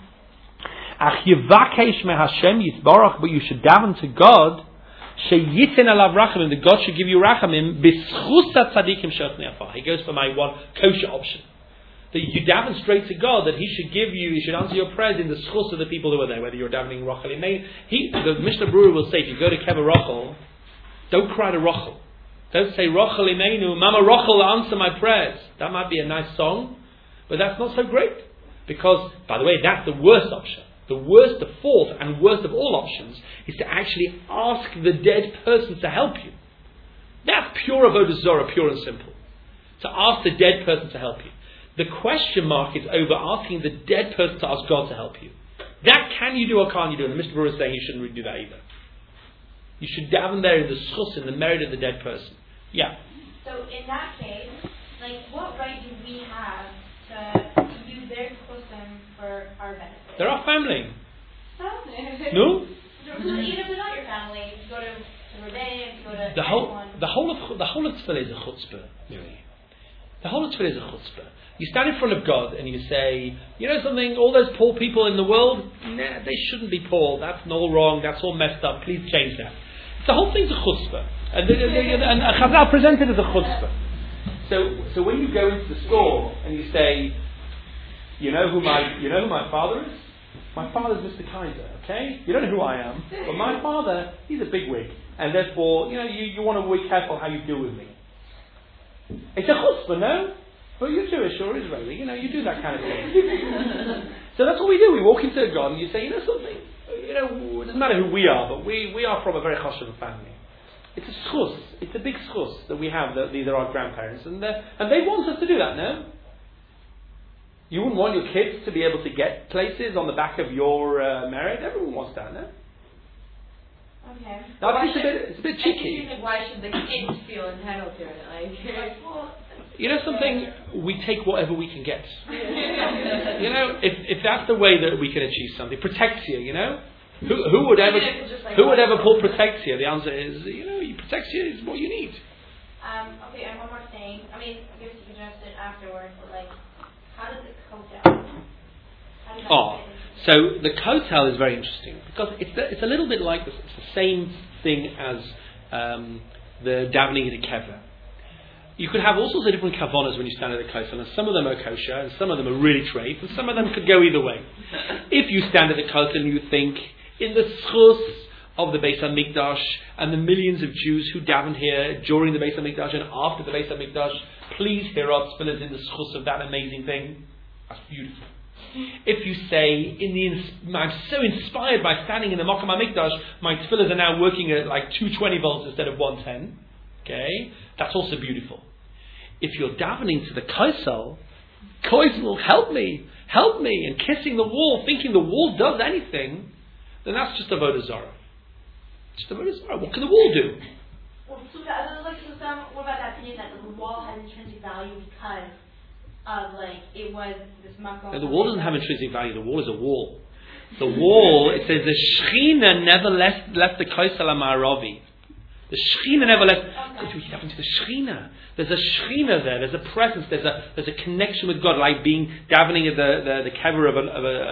[SPEAKER 1] Yivakesh me Hashem yisbarach, but you should daven to God. Sheyitin alav rachamim, that God should give you rachamim. B'schus tzadikim shotnei afar. He goes for my one kosher option. That you daven straight to God, that He should answer your prayers in the schus of the people who are there, whether you're davening Rachel Imeinu. The Mishnah Berurah will say, if you go to Kever Rachel, don't cry to Rachel. Don't say, Rachel Imeinu, Mama Rachel, answer my prayers. That might be a nice song, but that's not so great. Because, by the way, that's the worst option. The fourth and worst of all options, is to actually ask the dead person to help you. That's pure avodah zarah, pure and simple. To ask the dead person to help you. The question mark is over asking the dead person to ask God to help you. That can you do or can't you do? And Mr. Berurah is saying you shouldn't really do that either. You should daven there in the schus, in the merit of the dead person. Yeah.
[SPEAKER 2] So in that case, what right do we have to use their chusim for our benefit?
[SPEAKER 1] They're our family.
[SPEAKER 2] No? Even if they're not your family, you go to Rebbe, you go to
[SPEAKER 1] the whole of tefillah is a chutzpah. Really. The whole of tefillah is a chutzpah. You stand in front of God and you say, you know something, all those poor people in the world, they shouldn't be poor. That's all wrong. That's all messed up. Please change that. The whole thing's a chutzpah. And Chazal presented as a chutzpah. So when you go into the store and you say, you know who my father is? My father's Mr. Kaiser, okay? You don't know who I am, but my father, he's a bigwig. And therefore, you want to be careful how you deal with me. It's a chutzpah, no? But you're Jewish or Israeli, you do that kind of thing. So that's what we do. We walk into God and you say, something. It doesn't matter who we are, but we are from a very chashuv family. It's a schus. It's a big schus that we have, that these are our grandparents. And they want us to do that, no? You wouldn't want your kids to be able to get places on the back of your merit. Everyone wants that, no?
[SPEAKER 2] Okay.
[SPEAKER 1] Now, it's a bit cheeky.
[SPEAKER 2] Why should the kids feel entitled to it?
[SPEAKER 1] Something, we take whatever we can get. If that's the way that we can achieve something, protexia, who would ever pull protexia? The answer is, protexia is what you need.
[SPEAKER 2] Okay, and one more thing. I mean, I guess you can address it afterwards, but how does it go down?
[SPEAKER 1] So the kotel is very interesting because it's a little bit like this. It's the same thing as the davening in a kever. You could have all sorts of different kavanas when you stand at the kotel, and some of them are kosher, and some of them are really treif, and some of them could go either way. If you stand at the kotel and you think in the schus of the Beis HaMikdash and the millions of Jews who daven here during the Beis HaMikdash and after the Beis HaMikdash, please hear our tefillahs in the schus of that amazing thing. That's beautiful. If you say, I'm so inspired by standing in the Makom HaMikdash, my tefillahs are now working at 220 volts instead of 110. Okay? That's also beautiful. If you're davening to the Koisel, help me, and kissing the wall, thinking the wall does anything, then that's just avodah zarah. Just avodah zarah. What can the wall do?
[SPEAKER 2] Well, what about that opinion that the wall has intrinsic value because of it was this makom?
[SPEAKER 1] No, the wall doesn't have intrinsic value. The wall is a wall. The wall, it says the Shechina never left the Koisel HaMa'aravi. The Shechina never left. What happened to the Shechina? There's a Shechina there. There's a presence. There's a connection with God, like being davening at the kever of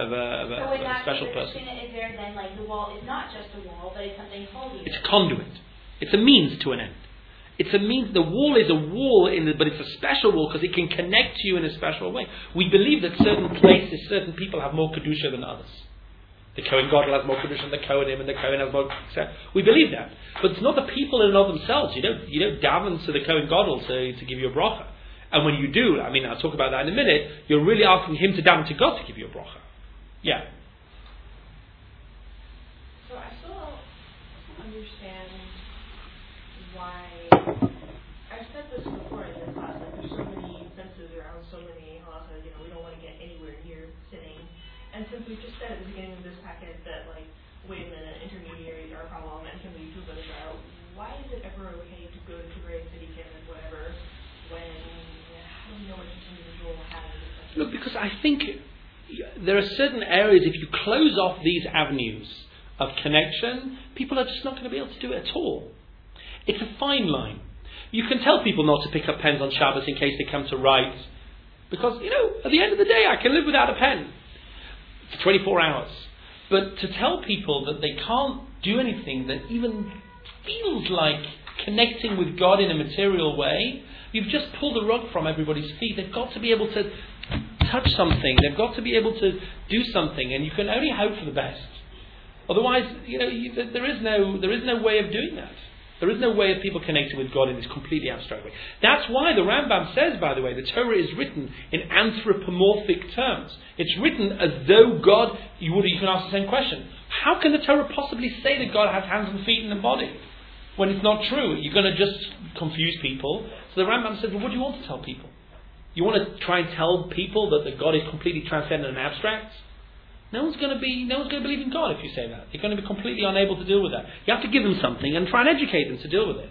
[SPEAKER 1] a special person.
[SPEAKER 2] So Shechina is there, then the wall is not just a wall, but it's something holy.
[SPEAKER 1] It's a conduit. It's a means to an end. It's a means. The wall is a wall, but it's a special wall because it can connect you in a special way. We believe that certain places, certain people have more kedusha than others. The Kohen Gadol has more kedusha than the Kohenim, and the Kohen has more. We believe that, but it's not the people in and of themselves. You don't daven to the Kohen Gadol to give you a bracha, and when you do, I'll talk about that in a minute. You're really asking him to daven to God to give you a bracha. Yeah.
[SPEAKER 4] So I still don't understand why. I've said this before in the class. There's so many senses around so many halachas. We don't want to get anywhere near sinning. And since we just said at the beginning of this packet that, wait a minute, intermediaries are a problem and can lead to a trial, why is it ever okay to go to Tigray City and whatever when how do we know what each individual has?
[SPEAKER 1] Look, because I think there are certain areas, if you close off these avenues of connection, people are just not going to be able to do it at all. It's a fine line. You can tell people not to pick up pens on Shabbos in case they come to write, because, at the end of the day, I can live without a pen. For 24 hours. But to tell people that they can't do anything that even feels like connecting with God in a material way, you've just pulled the rug from everybody's feet. They've got to be able to touch something. They've got to be able to do something, and you can only hope for the best. Otherwise, there is no way of doing that. There is no way of people connecting with God in this completely abstract way. That's why the Rambam says, by the way, the Torah is written in anthropomorphic terms. It's written as though God, you can ask the same question. How can the Torah possibly say that God has hands and feet and a body? When it's not true. You're going to just confuse people. So the Rambam says, well, what do you want to tell people? You want to try and tell people that God is completely transcendent and abstract? No one's going to believe in God if you say that. They're going to be completely unable to deal with that. You have to give them something and try and educate them to deal with it.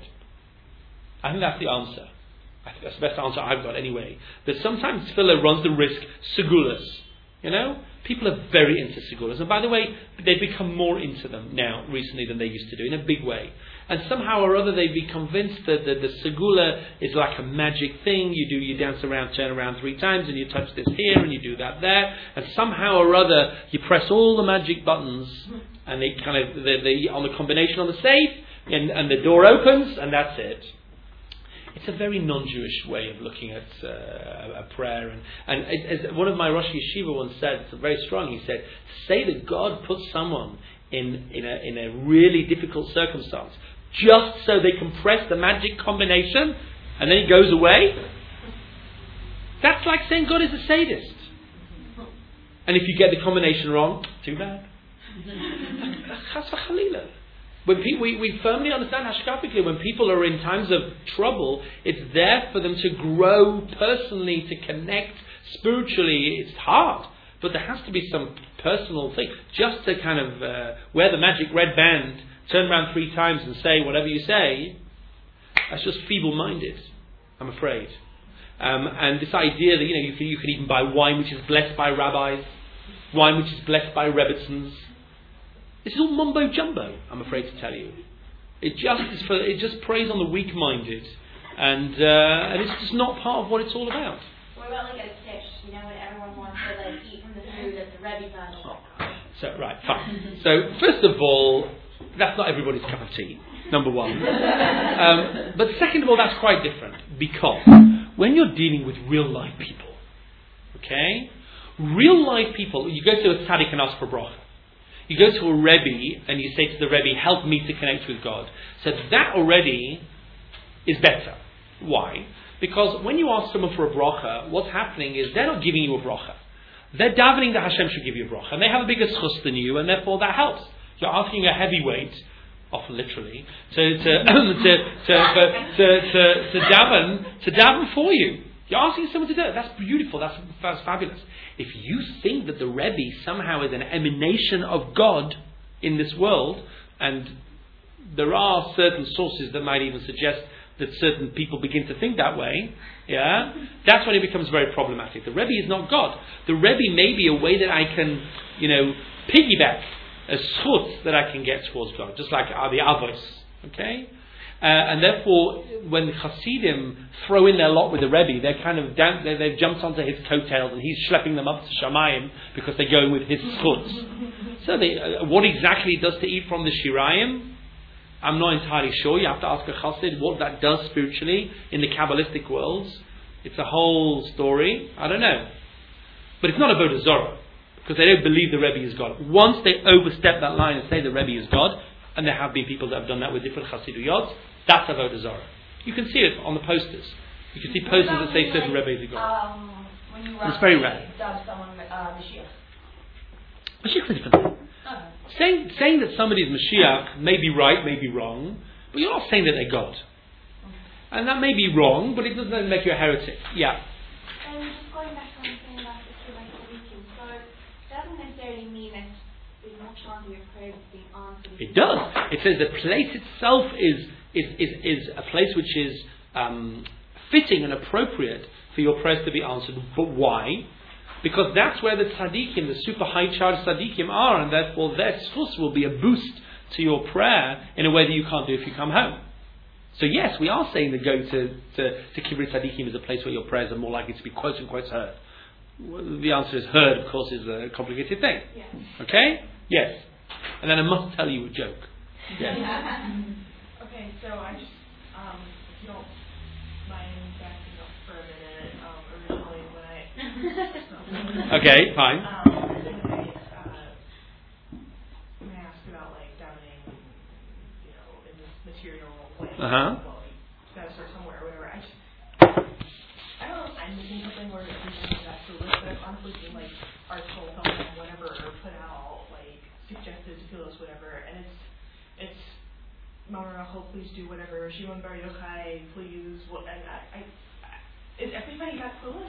[SPEAKER 1] I think that's the answer. I think that's the best answer I've got anyway. But sometimes tefillah runs the risk, segulas. People are very into segulas. And by the way, they've become more into them now, recently, than they used to do, in a big way. And somehow or other they've been convinced that the segula is like a magic thing. You dance around, turn around 3 times, and you touch this here, and you do that there. And somehow or other, you press all the magic buttons, and they on the combination on the safe, and the door opens, and that's it. It's a very non-Jewish way of looking at a prayer. And as one of my Rosh Yeshiva once said, it's very strong, he said, to say that God puts someone in a really difficult circumstance just so they can press the magic combination and then he goes away, that's like saying God is a sadist. And if you get the combination wrong, too bad. Chas v'chalila. When we firmly understand hashkafically, when people are in times of trouble, it's there for them to grow personally, to connect spiritually. It's hard, but there has to be some personal thing. Just to kind of wear the magic red band, turn around 3 times and say whatever you say, that's just feeble-minded, I'm afraid. And this idea that you can even buy wine which is blessed by rabbis, wine which is blessed by Rebbitzins. This is all mumbo jumbo, I'm afraid to tell you. It just preys on the weak-minded, and it's just not part of what it's all about.
[SPEAKER 2] What about like a tish? When everyone wants to eat from the food that the Rebbe does.
[SPEAKER 1] So right, fine. So first of all, that's not everybody's cup of tea. Number one. But second of all, that's quite different because when you're dealing with real life people, okay, real life people, you go to a tzaddik and ask for bracha. You go to a Rebbe and you say to the Rebbe, help me to connect with God. So that already is better. Why? Because when you ask someone for a bracha, what's happening is they're not giving you a bracha. They're davening that Hashem should give you a bracha. And they have a bigger schus than you, and therefore that helps. You're asking a heavyweight, often literally, to daven for you. You're asking someone to do it. That's beautiful. That's fabulous. If you think that the Rebbe somehow is an emanation of God in this world, and there are certain sources that might even suggest that certain people begin to think that way, that's when it becomes very problematic. The Rebbe is not God. The Rebbe may be a way that I can, piggyback a schut that I can get towards God, just like the avos, okay? And therefore, when Hasidim throw in their lot with the Rebbe, they're kind of they've jumped onto his coattails and he's schlepping them up to Shamayim because they're going with his schut. So what exactly it does to eat from the Shirayim, I'm not entirely sure. You have to ask a Chassid what that does spiritually in the Kabbalistic worlds. It's a whole story. I don't know. But it's not a Avodah Zorah, because they don't believe the Rebbe is God. Once they overstep that line and say the Rebbe is God, and there have been people that have done that with different Chassiduyot, that's Avodah Zorah. You can see it on the posters. You can see posters that say certain Rebbe is God.
[SPEAKER 2] When you
[SPEAKER 1] it's very rare.
[SPEAKER 2] Dub someone Mashiach.
[SPEAKER 1] Mashiach is a different thing. Saying that somebody's Mashiach may be right, may be wrong, but you're not saying that they're God. And that may be wrong, but it doesn't make you a heretic. Yeah.
[SPEAKER 6] And just going back to what I'm saying about the Shema Tzadikim, so it doesn't necessarily mean that there's no chance of your prayers being answered.
[SPEAKER 1] It does. It says the place itself is a place which is fitting and appropriate for your prayers to be answered. But why? Because that's where the tzaddikim, the super high charged tzaddikim are, and therefore their schus will be a boost to your prayer in a way that you can't do if you come home. So yes, we are saying that going to Kivrei Tzaddikim is a place where your prayers are more likely to be quote unquote heard. Well, the answer is heard, of course, is a complicated thing.
[SPEAKER 6] Yes.
[SPEAKER 1] Okay? Yes. And then I must tell you a joke. Yes.
[SPEAKER 4] Okay, so I just, if you don't mind backing up for a minute, originally when I...
[SPEAKER 1] Okay, fine.
[SPEAKER 4] When I asked about, davening, in this material way, you gotta start somewhere or whatever, I don't know if I'm missing something where everything is that to list, but I've honestly seen, articles on whatever, or put out, suggested to us, whatever, and it's Mama Rachel, please do whatever, Shimon Bar Yochai, please, and I is everybody got clueless?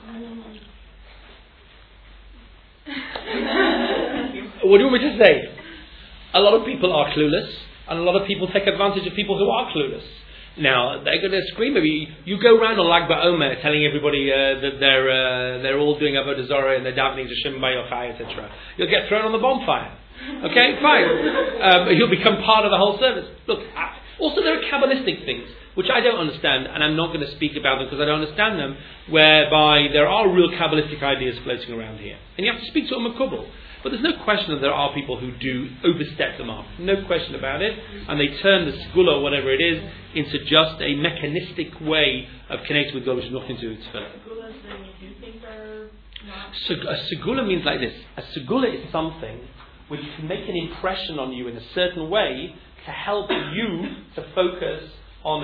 [SPEAKER 1] What do you want me to say? A lot of people are clueless, and a lot of people take advantage of people who are clueless. Now, they're going to scream at you. You go around on Lag BaOmer telling everybody that they're all doing Avodah Zorah and they're davening to Shimon Bar Yochai, etc. You'll get thrown on the bonfire. Okay, fine. You'll become part of the whole service. Look, Also, there are Kabbalistic things, which I don't understand, and I'm not going to speak about them because I don't understand them, whereby there are real Kabbalistic ideas floating around here. And you have to speak to a Makubal. But there's no question that there are people who do overstep the mark. No question about it. And they turn the segula, or whatever it is, into just a mechanistic way of connecting with God, which has nothing to do with tefillah.
[SPEAKER 4] Segulas then you do think are not...
[SPEAKER 1] A segula means like this. A segula is something which can make an impression on you in a certain way to help you to focus on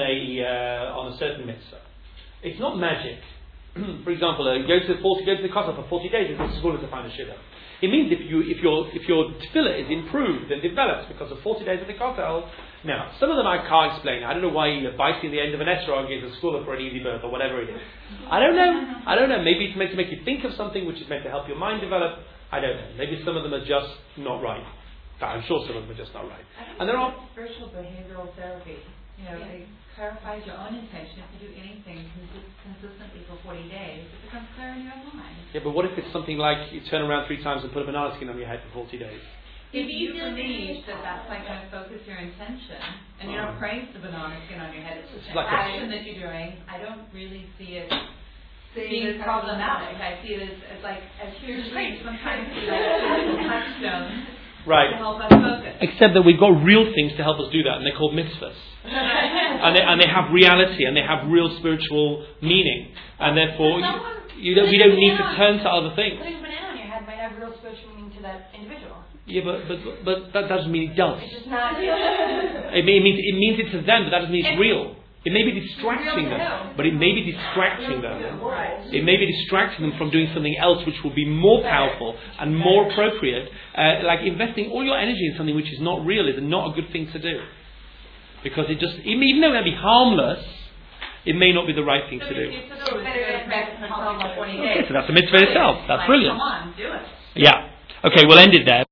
[SPEAKER 1] a certain mitzvah. It's not magic. For example, go to the kotel for 40 days. It's a segula to find a shidduch. It means if your tefillah is improved and developed because of 40 days at the kotel. Now, some of them I can't explain. I don't know why you're biting the end of an esrog is a scholar for an easy birth or whatever it is. I don't know. Maybe it's meant to make you think of something which is meant to help your mind develop. I don't know. Maybe some of them are just not right. I'm sure some of them are just not right. And there are
[SPEAKER 7] spiritual behavioral therapy. It clarifies your own intention. If you do anything consistently for 40 days, it becomes clear in your mind.
[SPEAKER 1] Yeah, but what if it's something like you turn around 3 times and put a banana skin on your head for 40 days?
[SPEAKER 7] If you believe that's like going to focus your intention, and you don't praise the banana skin on your head, it's just an action that you're doing, I don't really see it being problematic. I see it as like a huge great. Sometimes we like touchstones.
[SPEAKER 1] Right.
[SPEAKER 7] To help us focus.
[SPEAKER 1] Except that we've got real things to help us do that, and they're called mitzvahs. and they have reality, and they have real spiritual meaning, and therefore we don't need to turn to other things.
[SPEAKER 2] Putting a banana on your head might have real spiritual meaning to that individual.
[SPEAKER 1] Yeah, but that doesn't mean it does.
[SPEAKER 2] It's just not.
[SPEAKER 1] It means it to them, but that doesn't mean it's real. It may be distracting them, but it may be distracting them. It may be distracting them from doing something else which will be more powerful and more appropriate. Like investing all your energy in something which is not real is not a good thing to do. Because even though it may be harmless, it may not be the right thing to do. Okay, so that's a mitzvah itself. That's brilliant.
[SPEAKER 7] Come on, do it.
[SPEAKER 1] Yeah. Okay, we'll end it there.